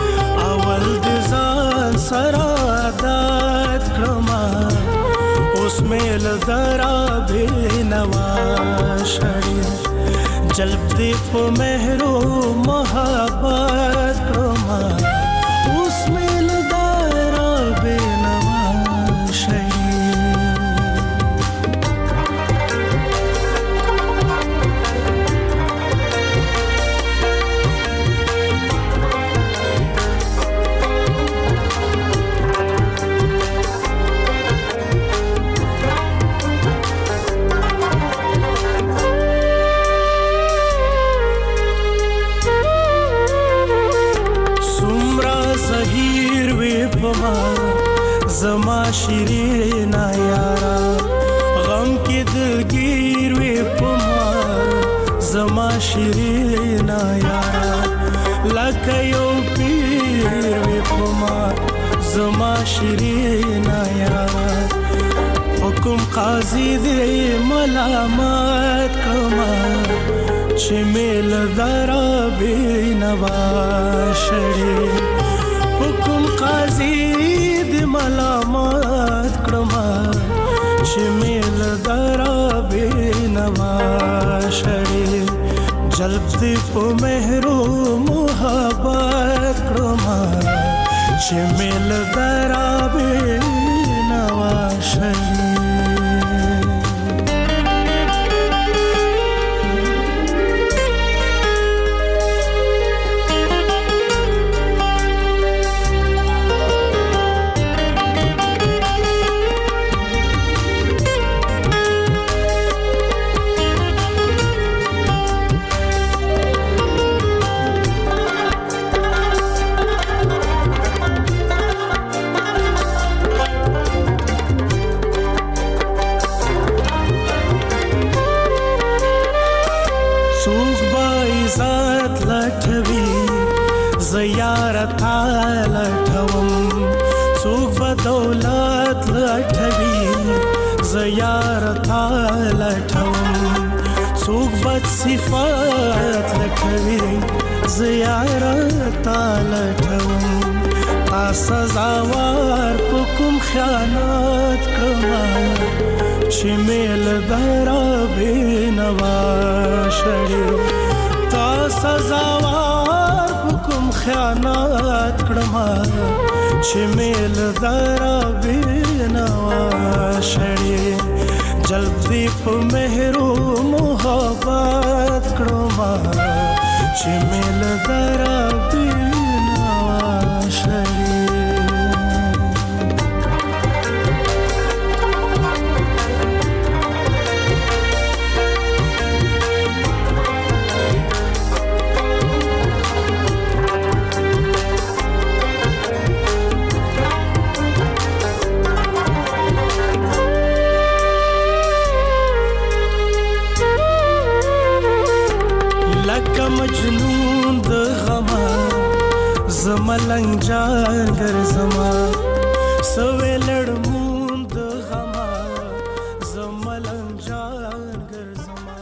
اول دزان سرادات کرما میل درا بینوا شړې جلب دې په مهرو محبت کړما اوس میل درا بینوا شړې زما شیرینا یارا غم کې دلگیر وې پما زما شیرینا یارا لکه یو پیر وې پما زما شیرینا یارا حکم قاضي دې ملامت کما چې میل درا بینوا شړې حکم قاضي ملامت کړما چې میل درا بینوا شړې جلب دې په مهرو محبت کړما چې میل درا بینوا شړې زیارتا لټوم څوک په دولت لټوي زیارتا لټوم څوک په صفات لټوي زیارتا لټوم تا سزاوار په کوم خیانت کړم چې میل درا بینوا شړې تا سزاوار کوم خیانت کړم چې میل درا بینوا شړې جلب دې په مهرو محبت کړم چې میل درا بینوا شړې مجنون د غما زملنګ جان ګر زما سوې لړمون د غما زملنګ جان ګر زما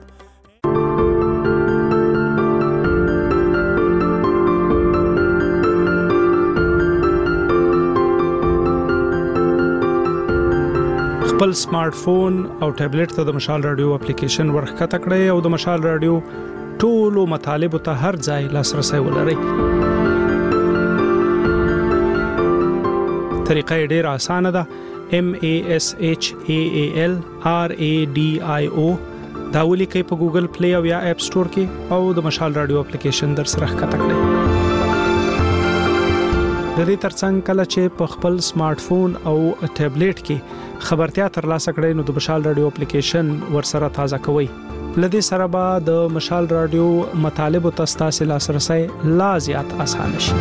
خپل سمارټ فون او ټابلیټ ته د مشال رادیو اپلیکیشن ورخته کړئ او د مشال رادیو ټولو مطالب ته هر ځای لاسرسي ولرئ. طریقه ډېر اسانه ده. MASHAALRADIO دا ولیکئ په ګوګل پلی او یا اپ سٹور کې او د مشال رادیو اپلیکیشن در سره ښکته کړئ. د دې ترڅنګ کله چې په خپل سمارټ فون او ټابلیټ کې خبرتیا ترلاسه کړئ نو د مشال رادیو اپلیکیشن ور سره تازه کوئ. لدې سره به د مشال رادیو مطالب ته ستاسو لاسرسي لا زیات آسان شي.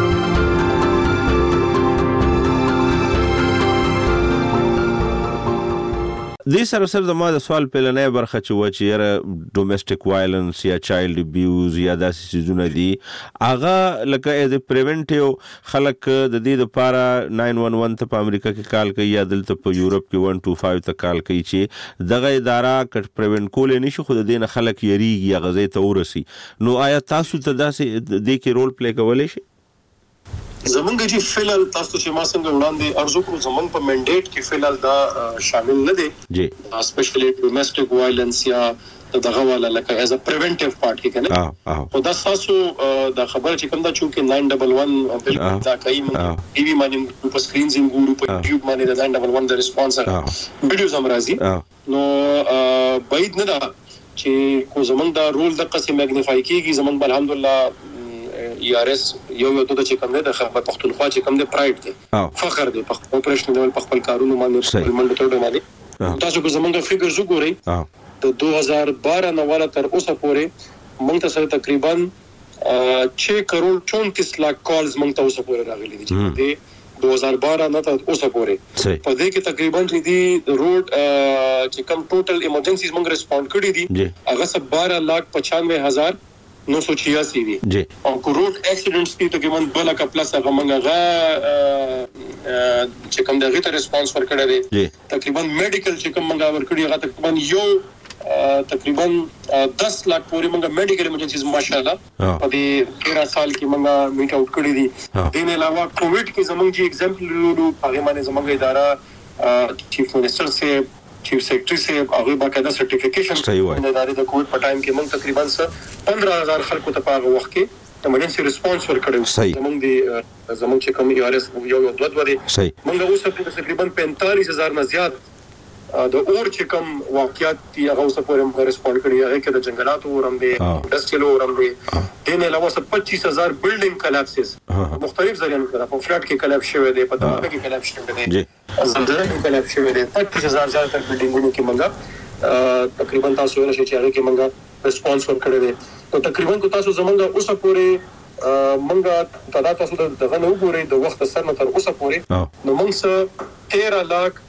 دې سره د ما د سوال په لنې برخه چې و چې یره ډومېسټک وایلنس یا چایلډ ابیوز یا داسې چیزونه دي هغه لکه از پریونټیو خلک د دې لپاره 911 ته په امریکا کې کال کوي یا دلته په یورپ کې 125 ته کال کوي چې دغه اداره کټ پریونټ کول نشي خو د دې نه خلک یریږي یا غزې ته ورسي. نو آیا تاسو ته داسې د کې رول پلی کولای شي؟ زمونږ چې فلل تاسو چې ما څنګه وړاندې ارزو کړو زمونږ په منډیټ کې فلل دا شامل نه دي جی اسپیشلی ډومېسټک وایلنس یا دغه والا لکه ایز ا پریونټیو پارت کې کنه او دا تاسو دا خبره چې کوم دا چې 911 بالکل دا کوي موږ ټي وي باندې په سکرینز ګورو په یوټیوب باندې دا 911 د ریسپانس ویډیوز هم راځي نو باید نه دا چې کو زمونږ دا رول د قسم میګنیفای کیږي زمونږ الحمدلله ERS یو د چې کوم د خبر پښتونخوا چې کوم د پرایډ دی فخر دی په اپریشن لیول په خپل کارونو باندې منډه ټوډه باندې تاسو کو زمونږ فګرز وګورئ د 2012 نه ولا تر اوسه پورې موږ ته سره تقریبا 6 کروڑ 34 लाख کالز موږ ته اوسه پورې راغلي دي چې د 2012 نه تر اوسه پورې په دې کې تقریبا چې دی روډ چې کوم ټوټل ایمرجنسیز موږ ریسپونډ کړی دي هغه 12,95,000 986 دي جی او روډ اکسیډنټس کې تقریبا 2 لک پلس هغه موږ چې کوم دغه ته ریسپانس ورکړی دی تقریبا میډیکل چې کوم موږ ورکړی هغه تقریبا 10 लाख پورې موږ میډیکل ایمرجنسیز ماشاءالله په دې 13 سال کې موږ میټ اوټ کړی دي دین علاوه کووډ کې زمونږ چې اگزامپل لرو هغه باندې زمونږ اداره چیف منسٹر سے چیف سیکرټری سے هغه باقاعده سرټیفیکیشن د ادارې د کووډ په ټایم کې موږ تقریبا 15,000 خلکو ته په هغه وخت کې ایمرجنسي ریسپانس ورکړو زمونږ د زمونږ چې کوم ERS یو دوه دي موږ اوس په تقریبا 45,000 نه زیات د اور چې کوم واقعیت دی هغه اوس پورې موږ ریسپونډ کړی هغه کې د جنگلاتو ورم دي انډستریل ورم دي دین علاوه 25,000 بلډینګ کلاپسز مختلف ځایونو کې په فلټ کې کلاپ شوی دی په دغه کې کلاپ شوی دی زلزلې کې کلاپ شوی دی 25,000 زیاتره بلډینګونو کې موږ تقریبا تاسو ورشي چې هغه کې موږ ریسپانس ورکړی دی نو تقریبا تاسو زمونږ اوس پورې موږ تاسو دغه نو ګورئ د وخت سره تر اوسه پورې نو موږ 13 लाख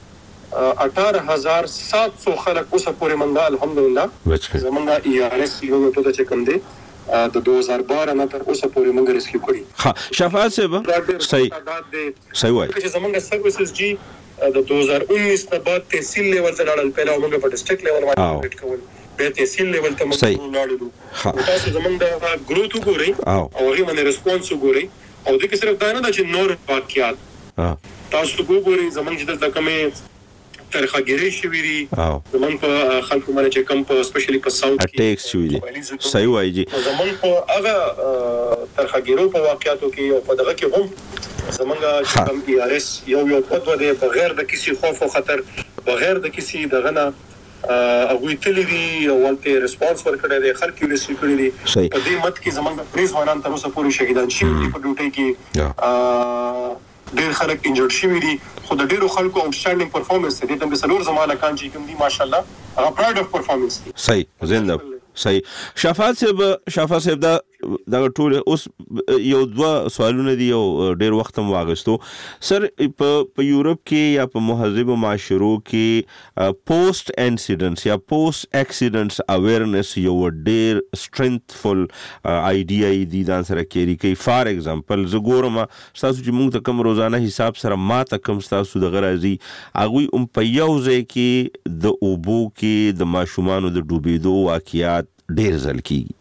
18,700 خلک اوسه پورې منګه الحمدلله زمونږ ERS یو ټوټه چې کوم دی د 2012 نه تر اوسه پورې موږ ریسکیو کړی ها شفاعت صاحب صحیح وای چې زمونږ سروسز جی د 2019 نه بعد تحصیل لیول ته لاړل پهلا موږ په ډسټریکټ لیول باندې اپډیټ کول به تحصیل لیول ته موږ لاړو تاسو زمونږ د گروث وګورئ او هغه باندې ریسپانس وګورئ او د کې صرف دا نه چې نور واقعیات تاسو وګورئ زمونږ د کومه ترخګری شوی دی زمون په خلکو باندې چې کم په سپیشلی په ساوث کې اٹیک شوی دی صحیح وایي جی زمون په هغه ترخګرو په واقعیتو کې او په دغه کې هم زمونږ کم ERS یو په دی بغیر د کسی خوف او خطر بغیر د کسی دغه نه هغه تللی دی ولته ریسپانس ورکړی دی خلک یې ریسیو کړی دی په دې مت کې زمونږ پریز وانان تر اوسه پورې شهیدان شوي په ډوټي کې ډېر خلک انجرډ شوي دي خو د ډېرو خلکو آوټسټانډینګ پرفارمنس دی د څلور زماله کان چې کوم دي ماشاءالله هغه پراود اف پرفارمنس دی صحیح زنده صحیح شفاعت صاحب دا ټول اوس یو دوه سوالونه دي او ډېر وخت هم واغستو سر په یورپ کې یا په مهذب معاشرو کې پوسټ انسیډنټس یا پوسټ اکسیډنټس اویرنس یو ډېر سټرنثفل آیډیا دی دا سره کېری کوي فار ایگزامپل زګورما تاسو چې موږ ته کوم روزانه حساب سره ما ته کوم تاسو د غرازي اغوی په یو ځای کې د اوبو کې د ماشومانو د ډوبېدو واقعیات ډېر ځل کیږي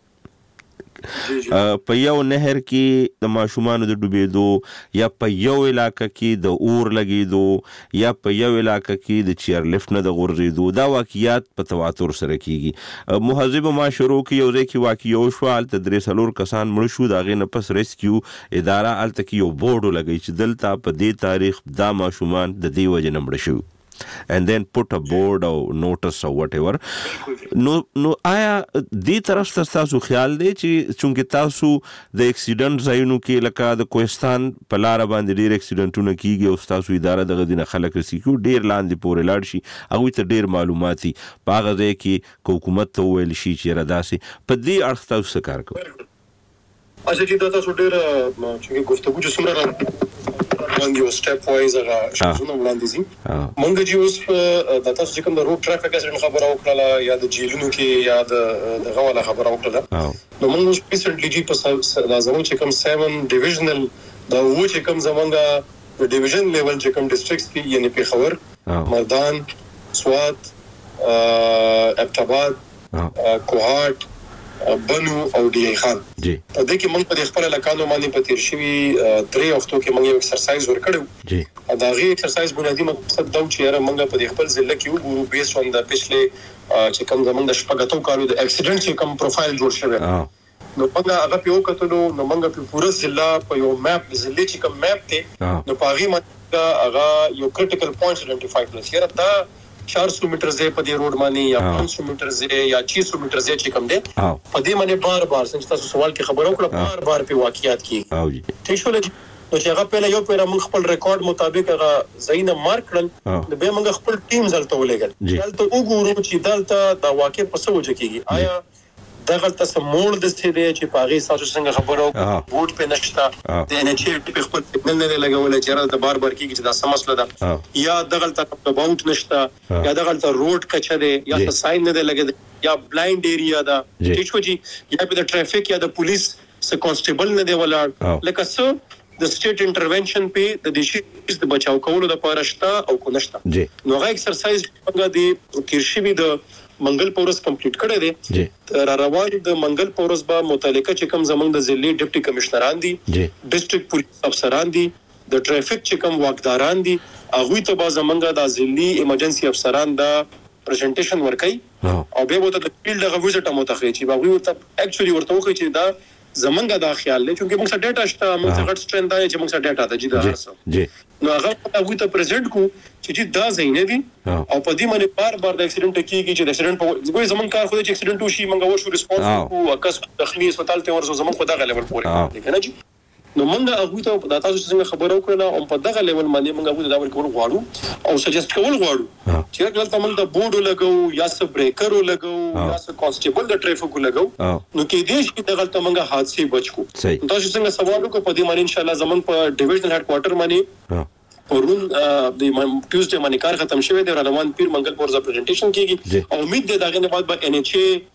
په یو نهر کې د ماشومانو د ډوبېدو یا په یو علاقه کې د اور لګېدو یا په یو علاقه کې د چیر لفټ نه د غورځېدو دا واقعیات په تواتر سره کیږي مهذب معاشرو کې یو ځای کې واقع وشو هلته 3 کسان مړه شو د هغې نه پس ریسکیو اداره هلته کې یو بورډ ولګوي چې دلته په دې تاریخ دا ماشومان د دې وجې نه مړه شوي and then put a board or notice or whatever نو آیا دې طرف ته تاسو خیال دی چې چونکه تاسو د اکسیډنټ ځایونو کې لکه د کوهستان په لار باندې ډېر اکسیډنټونه کیږي او تاسو اداره دغه دینه خلک رسیکو ډېر لاندې پورې لاړ شي هغه ته ډېر معلوماتي په هغه ځای کې حکومت ته ویل شي چې راداسي په دې اړه تاسو کار کوئ اځه چې تاسو ډېر چې گفتگو چې څومره باندې او سټپ وایز هغه شنو وړاندې زی مونږ چې اوس د تاسو کوم د روډ ټرافیک اکسیډنټ خبره وکړه یا د جیلونو کې یا د غواله خبره وکړه نو مونږ اوس ریسنټلی جی په لازم چې کوم 7 ډیویژنل دا و چې کوم زمونږه د ډیویژن لیول چې کوم ډیسټریکټس کې یعنی پیښور مردان سوات ابټاباد کوهاټ بنو او ډي ای خان جی په دې کې موږ په خپل لکانو باندې په تیر شوي 3 هفتو کې موږ یو ایکسرسایز ورکړو جی دا غي ایکسرسایز بنیادی مقصد دا چې موږ په خپل ضلع کې وګورو بیس اون د پښله چې کوم زمونږ د شپږاتو کالو د اکسیډنټ چې کوم پروفایل جوړ شوی نو موږ هغه په وکړو نو موږ په پوره ضلع په یو میپ ضلع چې کوم میپ ته نو پاغي موږ هغه یو کریټیکل پوینټس آئیډنټیفای کړل چې دا 400 میټر ځای په دې روډ باندې یا 500 میټر ځای یا 600 میټر ځای چې کوم دی په دې باندې بار څنګه تاسو سوال کې خبرو کړو بار په واقعیت کې او جی ٹھیک شو نو چې هغه په یو پیرا موږ خپل ریکارډ مطابق هغه زینه مارک کړل نو به موږ خپل ټیم زلته ولېګل دلته وګورو چې دلته دا واقع په څه وجه کېږي آیا دغه سمول د ستې چې پاغي تاسو څنګه خبرو ووټ په نشتا د ان ایچ په خپل سیګنل نه لګول چې دا بار کېږي چې دا سمسله ده یا دغه ته باونټ نشتا یا دغه روډ کچه ده یا ساين نه لګي یا بلایند ایریا ده چې شو جی یا په د ټریفیک یا د پولیس س کانسټیبل نه دی ولاړ لکه څه د سټیټ انټرونشن په د دیشي د بچاو کولو د پارشتا او کو نشتا نو هغه ایکسرسایز څنګه دی تیرشي د منګل پورس کمپلیټ کړی دی را روان د منګل پورس با متعلقه چې کوم زمنګ د ضلعي ډیپټي کمشنران دي ډیسټریکټ پولیس افسران دي د ټریفیک چې کوم واکداران دي هغه ته با زمنګ د ضلعي ایمرجنسي افسران دا پریزنټیشن ورکړي او به وته د فیلډ غو وزټ متخی چې هغه ته اکچولی ورته وخی چې دا زمنګ دا خیال لري چې موږ سره ډیټا شته موږ سره غټ سترنث دی چې موږ سره ډیټا ده جی نو هغه ته پریزنټ کو چې دا زینې دي او په دې باندې بار د اکسیډنټ کیږي چې د اکسیډنټ په کوئی زمون کار خو د اکسیډنټ وشي موږ ورشو ریسپانس کو اکس داخلي هسپتال ته ورسو زمون په دغه لیول پورې کنه جی نو موږ هغه ته د تاسو څنګه خبرو کړل او په دغه لیول باندې موږ هغه دا ورکول غواړو او سجست کول غواړو چې کله موږ د بورډ لګو یا س بریکر لګو یا س کانسټیبل د ټریفیک لګو نو کې دې چې دغه ته موږ حادثه بچو تاسو څنګه سوال وکړو په دې باندې ان شاء الله زمون په ډیویژنل هډ کوارټر باندې پرون د ټیوزډے باندې کار ختم شوی دی روان پیر منګل پورز پریزنټیشن کیږي او امید ده دغه نه بعد به ان ایچ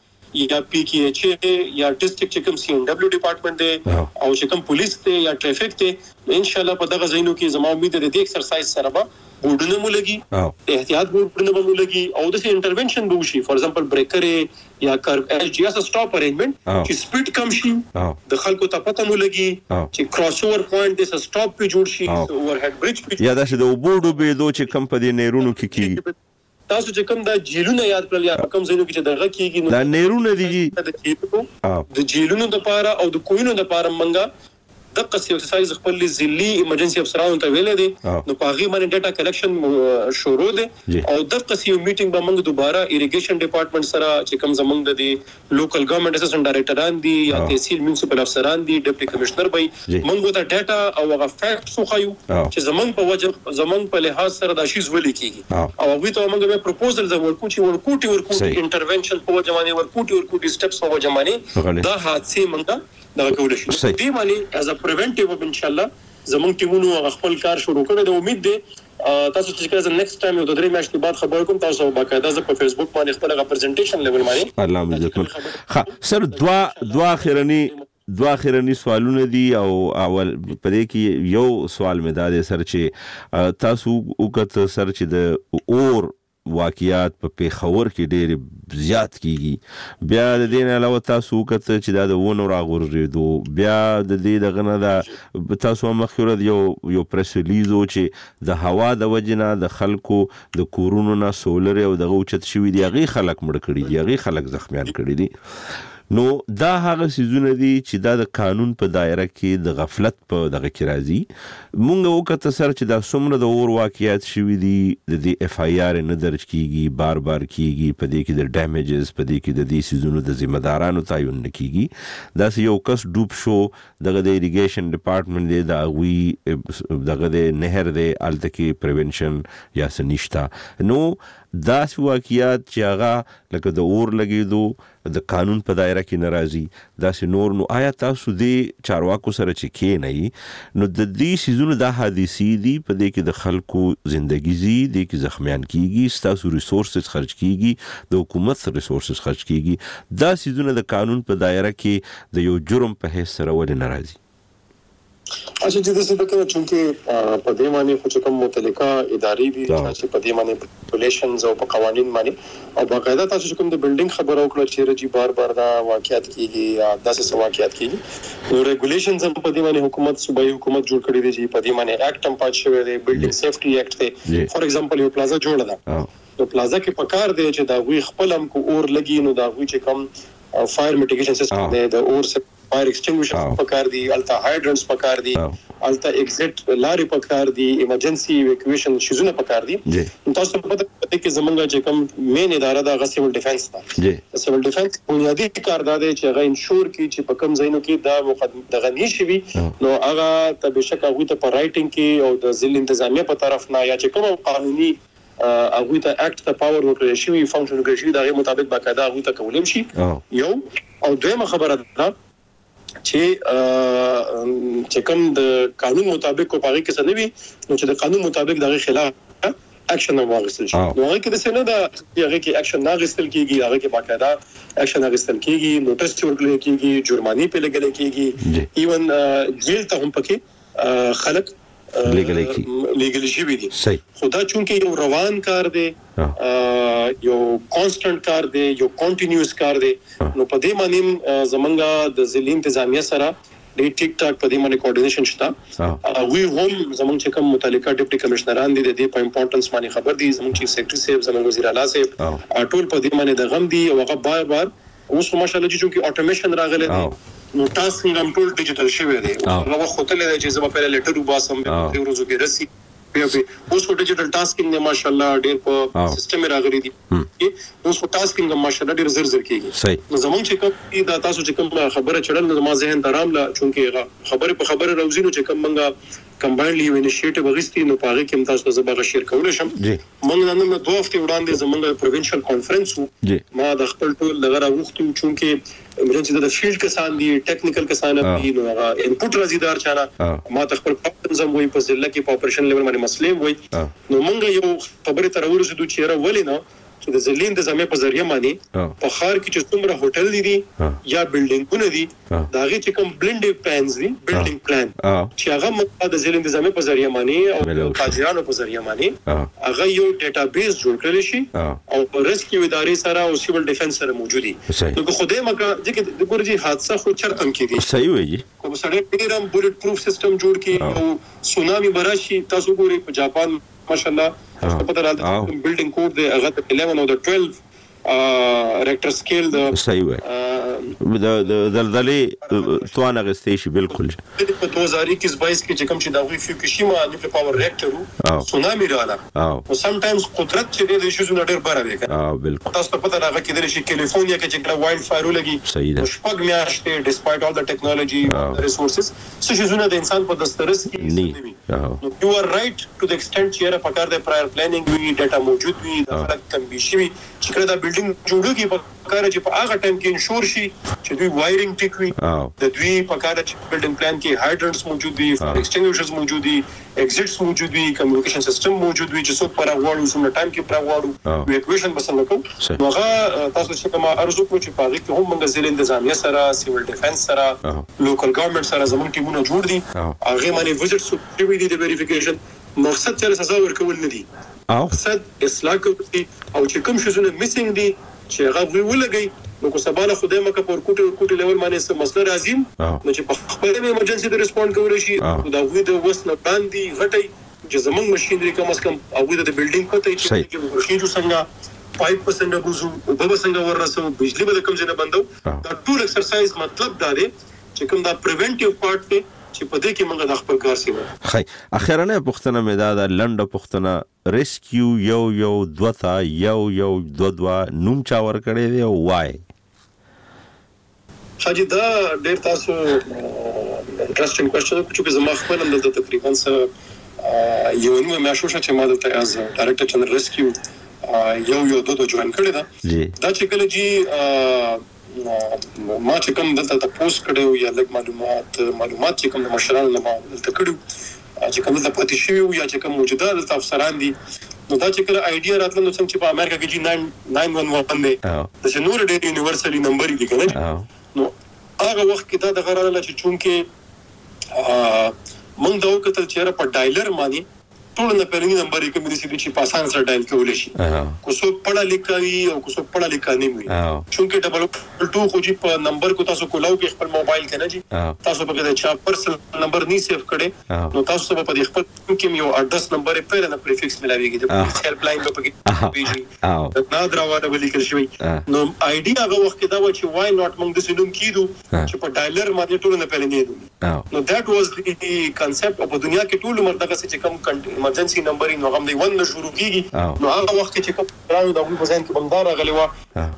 یا پی کی ایچ یا ډیسټریکټ چکم سی ان ډبلیو ډپارټمنټ دی او چکم پولیس ته یا ټریفیک ته ان شاء الله په دغه زینو کې زموږ امید ده د ایکسرسایز سره به بورډونه مولږي احتیاط بورډونه مولږي او د انټرونشن به وشي فور ایگزامپل بریکر یا کار ایل جی اس سټاپ ارینجمنت چې سپیډ کم شي د خلکو ته پته مولږي چې کراس اوور پوینټ د سټاپ په جوړ شي اوور هډ بریج په یا دا چې د بورډو به دوه چې کم په دې نیرونو کې کیږي تاسو چې کوم د جیلونو یاد کړل یا کوم ځینو کې چې دغه کیږي دا نیرونه دي د جیلونو د پاره او د کوینو د پاره منګه د قصې ایکسرسایز خپل ضلعي ایمرجنسي افسرانو ته ویل دي نو پاغي باندې ډاټا کلیکشن شروع دي او د قصې میټینګ به موږ دوباره اریګیشن ډپارټمنټ سره چې کوم زمونږ د لوکل ګورنمنت اسسټنټ ډایریکټران دي یا تحصیل میونسپل افسران دي ډیپټي کمشنر به موږ ته ډاټا او هغه فیکټ خو خایو چې زمونږ په وجه زمونږ په لحاظ سره د شیز ولې کیږي او هغه ته موږ به پروپوزل ورکو چې ورکوټي انټرونشن په وجه باندې ورکوټي سټپس په وجه باندې دا حادثه موږ دا کول شي دی باندې از ا پریونټیو ان شاء الله زمونږ ټیمونو خپل کار شروع کړی د امید دی تاسو چې کله نیکسټ ټایم یو د درې میاشتې بعد خبر کوم تاسو باقاعده ز په فیسبوک باندې خپل پریزنټیشن لیول باندې الله عزت سر دوا اخرنی سوالونه دي او اول پدې کې یو سوال مې دا دی سر چې تاسو وکړه سر چې د اور واقعیات په پیښور کې ډېر زیات کیږي بیا د دین علاوه تاسو کته چې دا د ونو راغورځېدو بیا د دې دغه نه دا تاسو مخکره یو پریس ریلیز چې د هوا د وجنه د خلکو د کورونو نه سولر او دغه اوچت شوی دی هغه خلک مړ کړي دي هغه خلک زخمیان کړي دي نو دا هغه سيزونه دي چې دا د قانون په دایره کې د غفلت په دغه کې راځي مونږ وکړه سر چې دا څومره د اور واقعیات شوي دي د دې اف آی آر نه درج کیږي بار کیږي په دې کې د ډیمیجز په دې کې د دې سيزونو د ذمہ دارانو تعین نه کیږي دا یو کس ډوب شو دغه د اریګیشن ډپارټمنټ دی دا وی دغه د نهر دی الته کې پریونشن یا سنشتا نو دا واقعیات چې هغه لکه د اور لګیدو د قانون په دایره کې ناراضي دا نور نو آیا تاسو دې چارواکو سره چې کې نه نو د دې سيزونو د حادثې دي په دې کې د خلکو ژوندۍ زی د کې زخمیان کیږي تاسو ریسورسز خرج کیږي د حکومت ریسورسز خرج کیږي دا سيزونه د قانون په دایره کې د یو جرم په حیث سره ول ناراضي اچھا چې د څه فکر چې په دې باندې خو کوم متعلقه ادارې دي چې په دې باندې ریګولیشنز او په قوانين باندې او باقاعده تاسو کوم د بلډینګ خبرو وکړه چې رجی بار دا واقعیت کیږي یا داسې واقعیت کیږي نو ریګولیشنز هم په دې باندې حکومت صوبایي حکومت جوړ کړی دی چې په دې باندې اکټ هم پات شوی دی بلډینګ سیفټي اکټ دی فور ایگزامپل یو پلازا جوړ ده نو پلازا کې پکار دی چې دا غوي خپل هم کو اور لګي نو دا غوي چې کوم فایر میټیګیشن سیستم دی د اور فایر ایکسټینګویشر پکار دی الټا هایډرنټس پکار دی الټا ایگزټ لارې پکار دی ایمرجنسي ایویکویشن شیزونه پکار دي تاسو په پته کې زمونږ چې کوم مین اداره د سیول ډیفنس ده سیول ډیفنس بنیادی کار دا دی چې هغه انشور کی چې په کوم ځایونو کې دا مقدمه د غنی شوی نو هغه ته بشک هغه ته په رائټینګ کې او د ځل انتظامیه په طرف نه یا چې کوم قانوني هغه ته اکټ ته پاور ورکړل شي فنکشن کوي شي دغه مطابق باقاعده هغه ته کولم شي یو او دویمه خبره ده چې کوم د قانون مطابق کو پاره کې څه نه وي نو چې د قانون مطابق دغه خلاف اکشن واغستل شي نو هغه کې د څه نه دا هغه کې اکشن ناغستل کیږي هغه کې باقاعده اکشن ناغستل کیږي نوټس ورکړل کیږي جرمانه په لګل کیږي ایون جیل ته هم پکې خلک لیګل شي وي دي خدا چونکه یو روان کار دی یو کانستنټ کار دی یو کنټینیوس کار دی نو په دې باندې زمونږه د ځل انتظامیه سره د ټیک ټاک په دې باندې کوارډینیشن شته وی هم زمونږ چې کوم متعلقه ډیپټي کمشنران دي د دې په امپورټنس باندې خبر دي زمونږ چیف سیکریټری صاحب زمونږ وزیر اعلی صاحب ټول په دې باندې د غم دي او هغه بار اوس ماشاءالله چې اټومیشن راغلی دی نو تاسو هم ټول ډیجیټل شوی دی هغه وخت ته لږ چې زما په لیټر وباسم په ورځو کې رسی اوس په ډیجیټل ټاسکینګ نه ماشاءالله ډېر په سیستم راغلي دي اوس په ټاسکینګ ماشاءالله ډېر زر کېږي نو زمونږ چې کوم دا تاسو چې کوم خبره چړل نو ما ذهن درام لا چونکه خبره په خبره راوځي نو چې کوم منګه کمباینډلی انیشیټیو غوښتي نو پاره کې تاسو ته زبر شیر کول شم موږ نن نو 2 هفته وړاندې زمونږ پروینشل کانفرنس ما د خپل ټول لغره وختو چونکه ایمرجنسي د فیلډ کسان دي ټیکنیکل کسان دي نو هغه انپوټ رازیدار چانه ما د خپل پرابلمز وای په ځل کې په اپریشن لیول باندې مسلې وای نو موږ یو خبره تر ورسېدو چې را ولې نه چې د ځل انتظامیه په ذریعہ باندې په خار کې چې څومره هوټل دي یا بلډینګونه دي دا غي چې کوم بلډینګ پلانز دي بلډینګ پلان چې هغه د ځل انتظامیه په ذریعہ باندې او تاجرانو په ذریعہ باندې هغه یو ډیټابیس جوړ کړل شي او ریسکیو ادارې سره او سیول ډیفنس سره موجودي نو خدای مکه چې د ګورجی حادثه خو چرته کېږي صحیح وایي کوم سره ډیرم بولټ پروف سیستم جوړ کړي او سونامي براشي تاسو ګوري په جاپان ماشاءالله په دغه بلډینګ کوډ دی هغه 11 او 12 ریکټر سکیل د صحیح وای د دلدلې توانه غستې شي بالکل په 2021 کې چې کوم چې دا وی فوکوشیما نیوکلیر پاور ریکټر سونامي رااله او سم ټایمز قدرت چې د شیزو نډر بره وکړه بالکل تاسو په دغه کې د شي کیلیفورنیا کې چې وایلډ فایر لګي شپږ میاشتې ډیسپایټ اول د ټیکنالوژي ریسورسز څه شیزونه د انسان په دسترس کې نه یو ار رائټ ټو د ایکسټنټ چې را پکار د پرایر پلانینګ وی ډاټا موجود وي د خلک تنبیه وي چې کله دا بلډینګ جوړوږي په کار چې په هغه ټایم کې انشور شي چې دوی وایرینګ ټیک وي د دوی په کار چې بلډینګ پلان کې هایډرنټس موجود وي ایکسټینګویشرز موجود وي ایگزټس موجود وي کمیونیکیشن سیستم موجود وي چې څوک پر غواړو سم ټایم کې پر غواړو ایکویشن بسنګ کوم نو هغه تاسو چې کوم ارزو کو چې پاره کې هم موږ ځل انتظامیه سره سیول ډیفنس سره لوکل ګورنمنت سره زموږ ټیمونه جوړ دي هغه باندې وزټ سو دي د ویریفیکیشن مقصد چې سزا ورکول نه دي مقصد اصلاح کوي او چې کوم شزونه میسنګ دي چې هغه ولګي نو کو سباله خدای مکه پر کوټه لیول باندې سم مسله راځي نو چې په خپل ایمرجنسي د ریسپونډ کول شي دا وې د وسنه باندې غټي چې زمنګ ماشينري کم اس کم او د بلډینګ پته چې ورخیجو څنګه پایپ پسند بوزو او به څنګه ورسو بجلی به کم ځنه بندو دا ټول ایکسرسایز مطلب دا دی چې کوم دا پریونټیو پارت دی چې په دې کې موږ د خپل کار سیمه خی اخرنه پښتنه مې دا لنډه پښتنه ریسکیو یو دوتا یو دوا نوم چا ور کړی دی او وای حاجی دا ډیر تاسو انټرېسټینګ کوېسچن چې زما خپل هم د تقریبا سره یو نو مې شوشه چې ما د از ډایرکټر جنرال ریسکیو یو دوه جوائن کړی دا چې کله جی ما چې کوم دلته تاسو کړو یا لږ معلومات چې کوم مشرانو نه دلته کړو چې کوم د پاتې شوی یا چې کوم موجوده د افسران دي نو دا چې کله آیډیا راتله نو څنګه چې په امریکا کې جی 911 دی د نور ډېر یونیورسالي نمبر دی کنه نو هغه وخت کې دا د غراله چې چونکه موږ دا وکړل چې په ډایلر باندې ټول نه پرنګ نمبر یې کوم دي چې په آسان سره ډایل کولای شي کو څو پړه لیکوي او کو څو پړه لیکانې وي چونکه ډبل 2 خو جی په نمبر کو تاسو کولاو کې خپل موبایل کې نه جی تاسو په دې چا پرسنل نمبر نه سیو کړي نو تاسو په دې خپل کې یو اډرس نمبر یې پیل نه پریفکس ملاويږي د هیلپ لاین په کې ویږي دا دراوړه ولیکل شوی نو آیډیا هغه وخت دا و چې وای ناٹ موږ د سینوم کیدو چې په ډایلر باندې ټول نه پلنې نو دیٹ واز دی کانسپټ په دنیا کې ټول مرده چې کوم ایمرجنسي نمبر نو غم دی ون شروع کیږي نو هغه وخت چې کوم راو د په ځان کې بمدار غلی و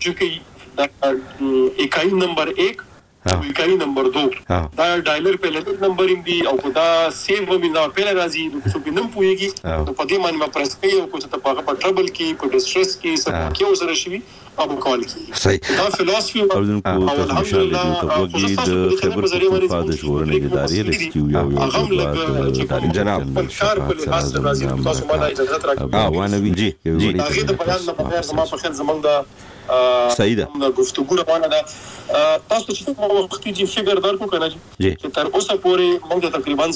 چې اکای نمبر 1 او اکای نمبر 2 دا ډایلر په لټ نمبر دی او دا سیو به نه په راځي نو څه په نم پويږي نو په دې باندې ما پرس کوي او څه ته په ټربل کې په ډیسټرس کې څه کې وسره شي او کال کې صحیح دا فلسفي او الحمدلله د خبر په د ژغورنې ادارې ریسکیو یو جناب کار په لحاظ راځي تاسو مالا اجازه راکړئ وانه جی هغه د بیان نه بغیر زما په خیال زمونږ د صحیح ده د گفتگو روانه ده تاسو چې په وخت کې فګر درکو کنه چې تر اوسه پورې موږ تقریبا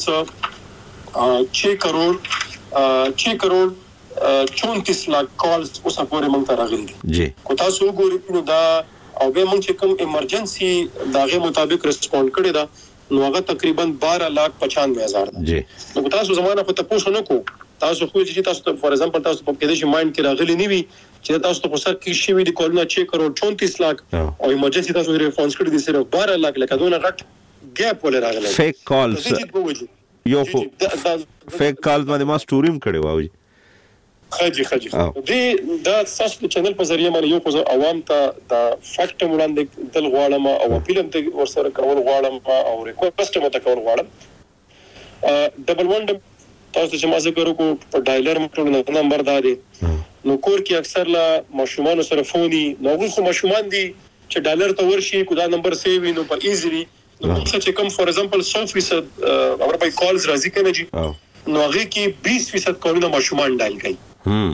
6 کروڑ 34 लाख کالز اوسه پورې موږ ته راغلي جی کو تاسو وګورئ نو دا او به موږ چې کوم ایمرجنسي داغه مطابق ریسپونډ کړی دا نو هغه تقریبا 12,95,000 جی نو تاسو زمانه په تاسو نه کو تاسو خو چې تاسو فور ایگزامپل تاسو په کې د مایند کې راغلي نیوي چې تاسو ته سر کې شي وی د کولونه 6 کروڑ 34 लाख او ایمرجنسي تاسو ریسپونس کړی دي صرف 12 लाख لکه دونه غټ ګیپ ولې راغلی فیک کالز یو فیک کالز باندې ما سټوریم کړی واوي خاجي دې دا تاسو د چینل په ذریعہ باندې یو خو عوام ته د فیکټ وړاندې دل غواړم او فلم ته ورسره کول غواړم او ریکوست مته کول غواړم ډبل 1 تاسو چې ما ذکر وکړو په ډایلر مټول نمبر دادي نو کور کې اکثر لا ماشومان سره فوني نو خو ماشومان دي چې ډالر ته ورشي کو دا نمبر سیو نو په ایزلی نو چې کوم فور ایگزامپل 100% اور په کالز راځي کنه جی نو هغه کې 20% کالونه ماشومان ډایل کوي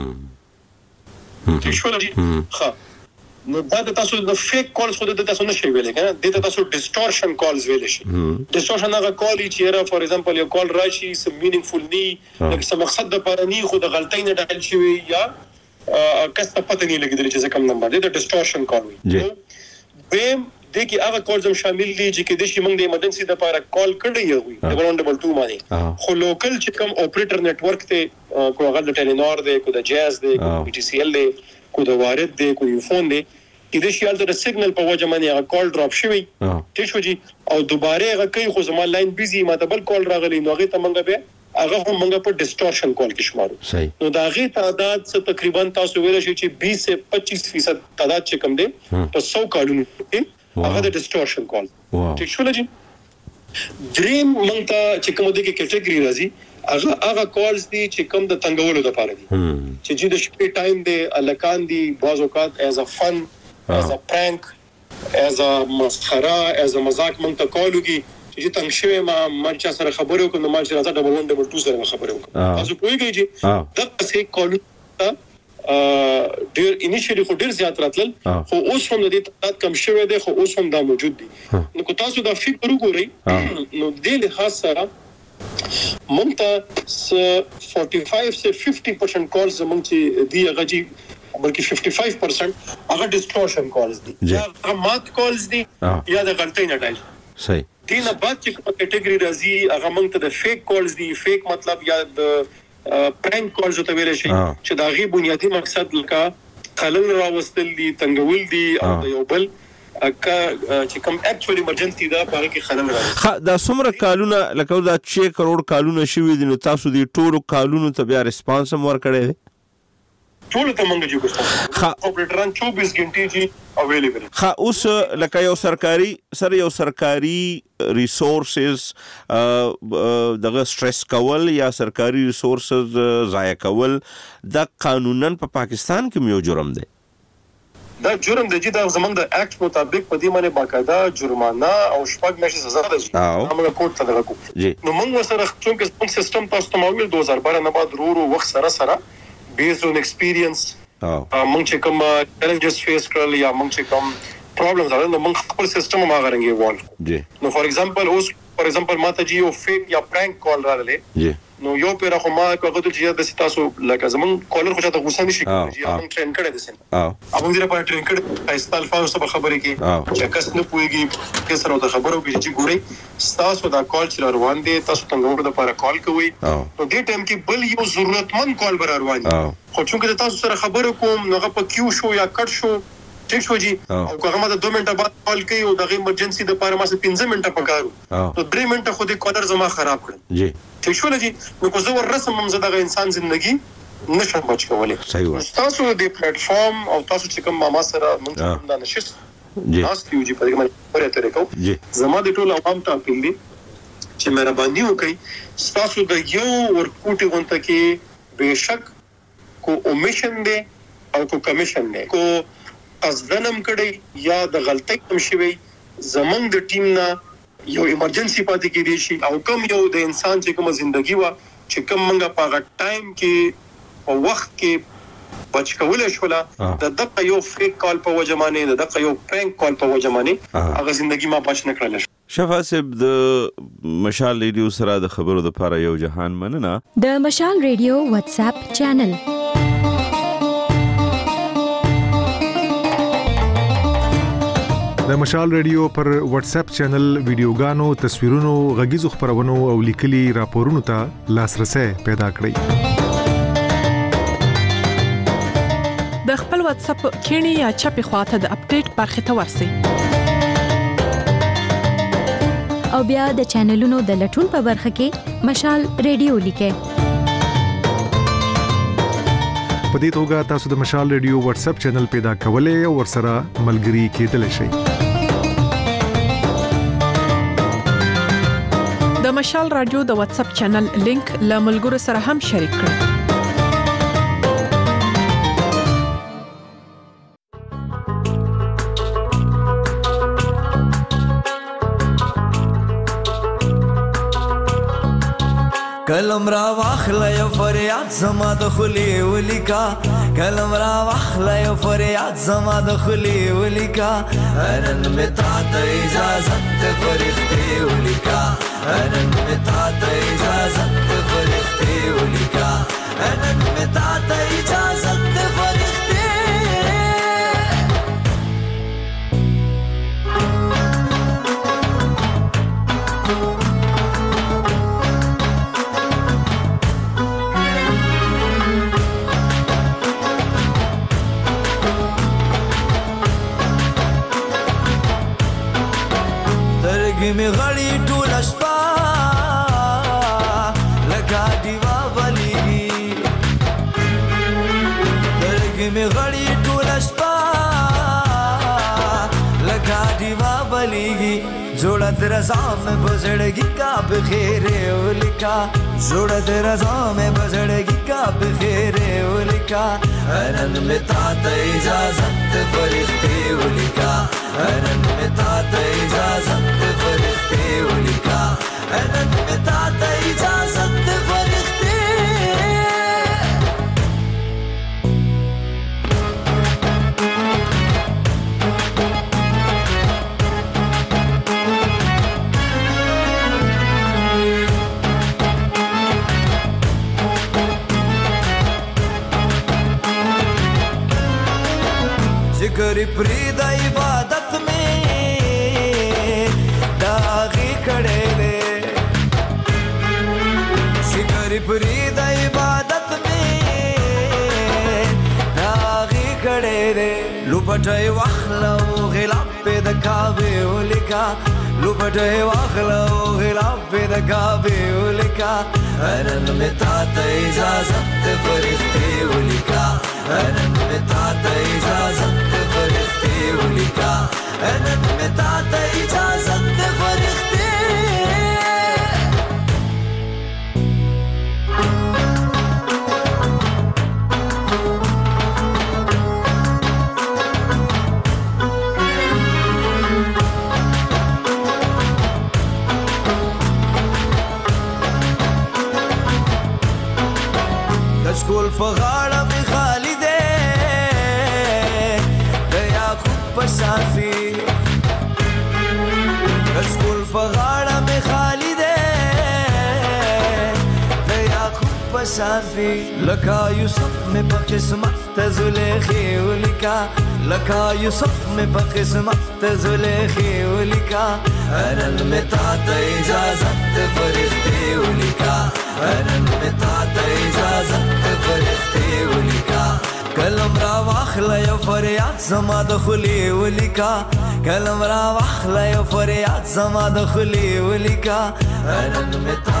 څه شو لري ها نو دا تاسو د فیک کالز خو د تاسو نشي ویل کنه د تاسو ډیسټورشن کالز ویل شي ډیسټورشن هغه کال چې را فور ایگزامپل یو کال راشي سم مینینګفول نی لکه سم مقصد د پاره نی خو د غلطۍ نه ډایل شوی یا کسته پته نه لګیدل چې کوم نمبر دی د ډیسټورشن کال وي به د کی هغه کالز هم شامل دي چې د شي موږ د ایمرجنسي د لپاره کال کړی وي ډبل 2 باندې خو لوکل چې کوم اپریټر نتورک ته کو هغه د ټیلینور دی کو د جاز دی کو پی ټی سی ال دی کو د وارد دی کو یو فون دی د شي ال د سیګنل په وجه باندې هغه کال ډراپ شوی ټیک شو جی او دوباره هغه کوي خو زما لاین بیزی ماته بل کال راغلی نو هغه ته موږ به هغه هم موږ په ډیسټورشن کال کې شمارو نو دا غي تعداد څه تقریبا تاسو ویل شي چې 20 سے 25% تعداد چې کم دی په 100 کالونو کې هغه د ډیسټورشن کال ټیک شو لږی دریم موږ ته چې کوم د کیټګری راځي هغه کالز دي چې کوم د تنګولو لپاره دي چې د شپې ټایم دی الکان دي باز اوقات ایز ا فن as a prank as a مسخره as a مزاق مونږ ته کالو کی چې تنگ شوی ما چا سره خبرو کوم ما چې راځه ډبل 1 ډبل 2 سره خبرو کوم تاسو پوهیږئ چې دا څه کالو ډیر انیشلی خو ډیر زیات راتل خو اوس هم د دې تعداد کم شوی دی خو اوس هم دا موجود دي نو کو تاسو دا فکر وګورئ نو د لحاظ سره مونږ ته 45 سے 50% کالز مونږ چې دی غجی بلکې 55% هغه ډیسټورشن کالز دي یا مات کالز دي یا د غلطۍ نه ډایل صحیح دینه بعد چې کومه کیټګری راځي هغه موږ ته د فیک کالز دي فیک مطلب یا د پرانک کالز ته ویل شي چې دا غي بنیادی مقصد لکه خلل راوستل دي تنګول دي او یو بل چې کوم اکچوال ایمرجنسي دا په کې خلل راځي دا څومره کالونه لکه دا 6 کروڑ کالونه شوي دي نو تاسو دي ټولو کالونو ته بیا ریسپانس هم ورکړی ټول ته موږ جو کوو اپریټران 24 غنټې جی اویلیبل اوس لکه یو سرکاري ریسورسز دغه سټریس کول یا سرکاري ریسورسز ضایع کول د قانونن په پاکستان کې یو جرم دی دا جرم دی چې دا زمونږ د اکټ مطابق په دې باندې باقاعده جرمانه او شپږ میاشتې سزا ده موږ کوټ ته دغه کوو نو موږ سره څنګه څنګه سیستم تاسو ته مویل 2012 نه بعد ورو وخت سره based on experience موږ چې کوم challenges face کړل یا موږ چې کوم problems راغلل نو موږ خپل سیستم ما غرنګي وال نو فور ایگزامپل اوس فار ایگزامپل ماته جی یو فیک یا پرانک کال راغله جی نو یو پیرا خو ما کوغه ته چې د تاسو لکه زمون کالر خو چاته غوسه نشي کوي چې موږ ټرین کړی دي سن موږ دې په ټرین کړی ایستل فاوس په خبرې کې چې کس نه پويږي کې سره د خبرو کې چې ګوري تاسو دا کال چې روان دي تاسو څنګه ورته لپاره کال کوي نو دې ټایم کې بل یو ضرورتمند کال بر روان دي خو چې تاسو سره خبرو کوم نو په کیو شو یا کټ شو ټیک شو جی او هغه ما 2 منټه بعد کال کوي او دغه ایمرجنسي د لپاره ما 15 منټه پکارو نو 3 منټه خو دې کالر زما خراب کړ جی ټیک شو لږی نو کو زه ور رسم هم زداغه انسان ژوندۍ نشم بچ کولای تاسو د پلیټ فارم او تاسو چې کوم ما سره مونږ دا نشست جی تاسو یو په دې باندې پرې ترې کو زما د ټول عوام ته اپیل دي چې مهرباني وکړئ تاسو د یو ورکوټي غونټه کې بهشک کو اومیشن دی او کو کمیشن دی کو قصدنم کړي یا د غلطۍ کم شوی زمنګ د ټیم نه یو ایمرجنسي پاتې کېږي شي او کم یو د انسان چې کومه ژوندۍ و چې کوم منګه په ټایم کې او وخت کې بچ کولای شولا د دغه یو فیک کال په وجمانه د دغه یو پرانک کال په وجمانه هغه ژوندۍ ما بچ نه کړل. شفا صاحب د مشال ریډیو سره د خبرو د لپاره یو جهان مننه. د مشال ریډیو واتس اپ چینل د مشال ریډیو پر واتس اپ چینل ویډیوګانو، تصویرونو، غږیزو خبرونو او لیکلي راپورونو ته لاسرسي پیدا کړئ. د خپل واتس اپ کینی یا چپی خواته د اپډیټ برخه ته ورسئ او بیا د چینلونو د لټون په برخه کې مشال ریډیو لیکئ. په دې توګه تاسو د مشال ریډیو واتس اپ چینل پیدا کولای او ورسره ملګري کېدلی شئ. د مشال رادیو د واتس اپ چینل لینک له ملګرو سره هم شریک کړئ. کلم را واخله یو فریاد زما د خلی ولیکا، کلم را واخله یو فریاد زما د خلی ولیکا، نن می تا ته اجازه ته فرښتې ولیکا، نن می تا ته اجازه ته فرښتې ولیکا، نن می تا ته اجازه ته فرښتې می غړی ټول شپه لکه دیوا ولیږي، درګ می غړی ټول شپه لکه دیوا ولیږي، جوړه درځه مې بزړګي کا بخیر ولیکا، جوړه درځه مې بزړګي کا بخیر ولیکا، نن می تا ته اجازه ته فرښتې ولیکا، نن می تا ته اجازه ته فرښتې ولیکا، نن می تا ته اجازه ته فرښتې ذکر پرید عبادت میں داغی کھڑے لے، ذکر پرید عبادت میں داغی کھڑے لے، لپٹے واخلو غلاف پہ دکھاوے لکھا، لپٹے واخلو غلاف پہ دکھاوے لکھا، نن میں تا ته اجازه ته فرښتې ولیکا، نن میں تا ته اجازه ته فرښتې ولیکا، نن میں تا ته اجازه ته فرښتې سکول په غاړه می خالی دی د یعقوب په شافي، سکول په غاړه می خالی شانتی لکا یوسف میں پا قسمت زلیخی ولکا لکا یوسف میں پا قسمت زلیخی ولکا انن میں تا اجازت فرشتے ولکا انن میں تا اجازت فرشتے ولکا کلم را واخلا یو فریاد زما دخلی ولکا کلم را واخلا یو فریاد زما دخلی ولکا انن میں تا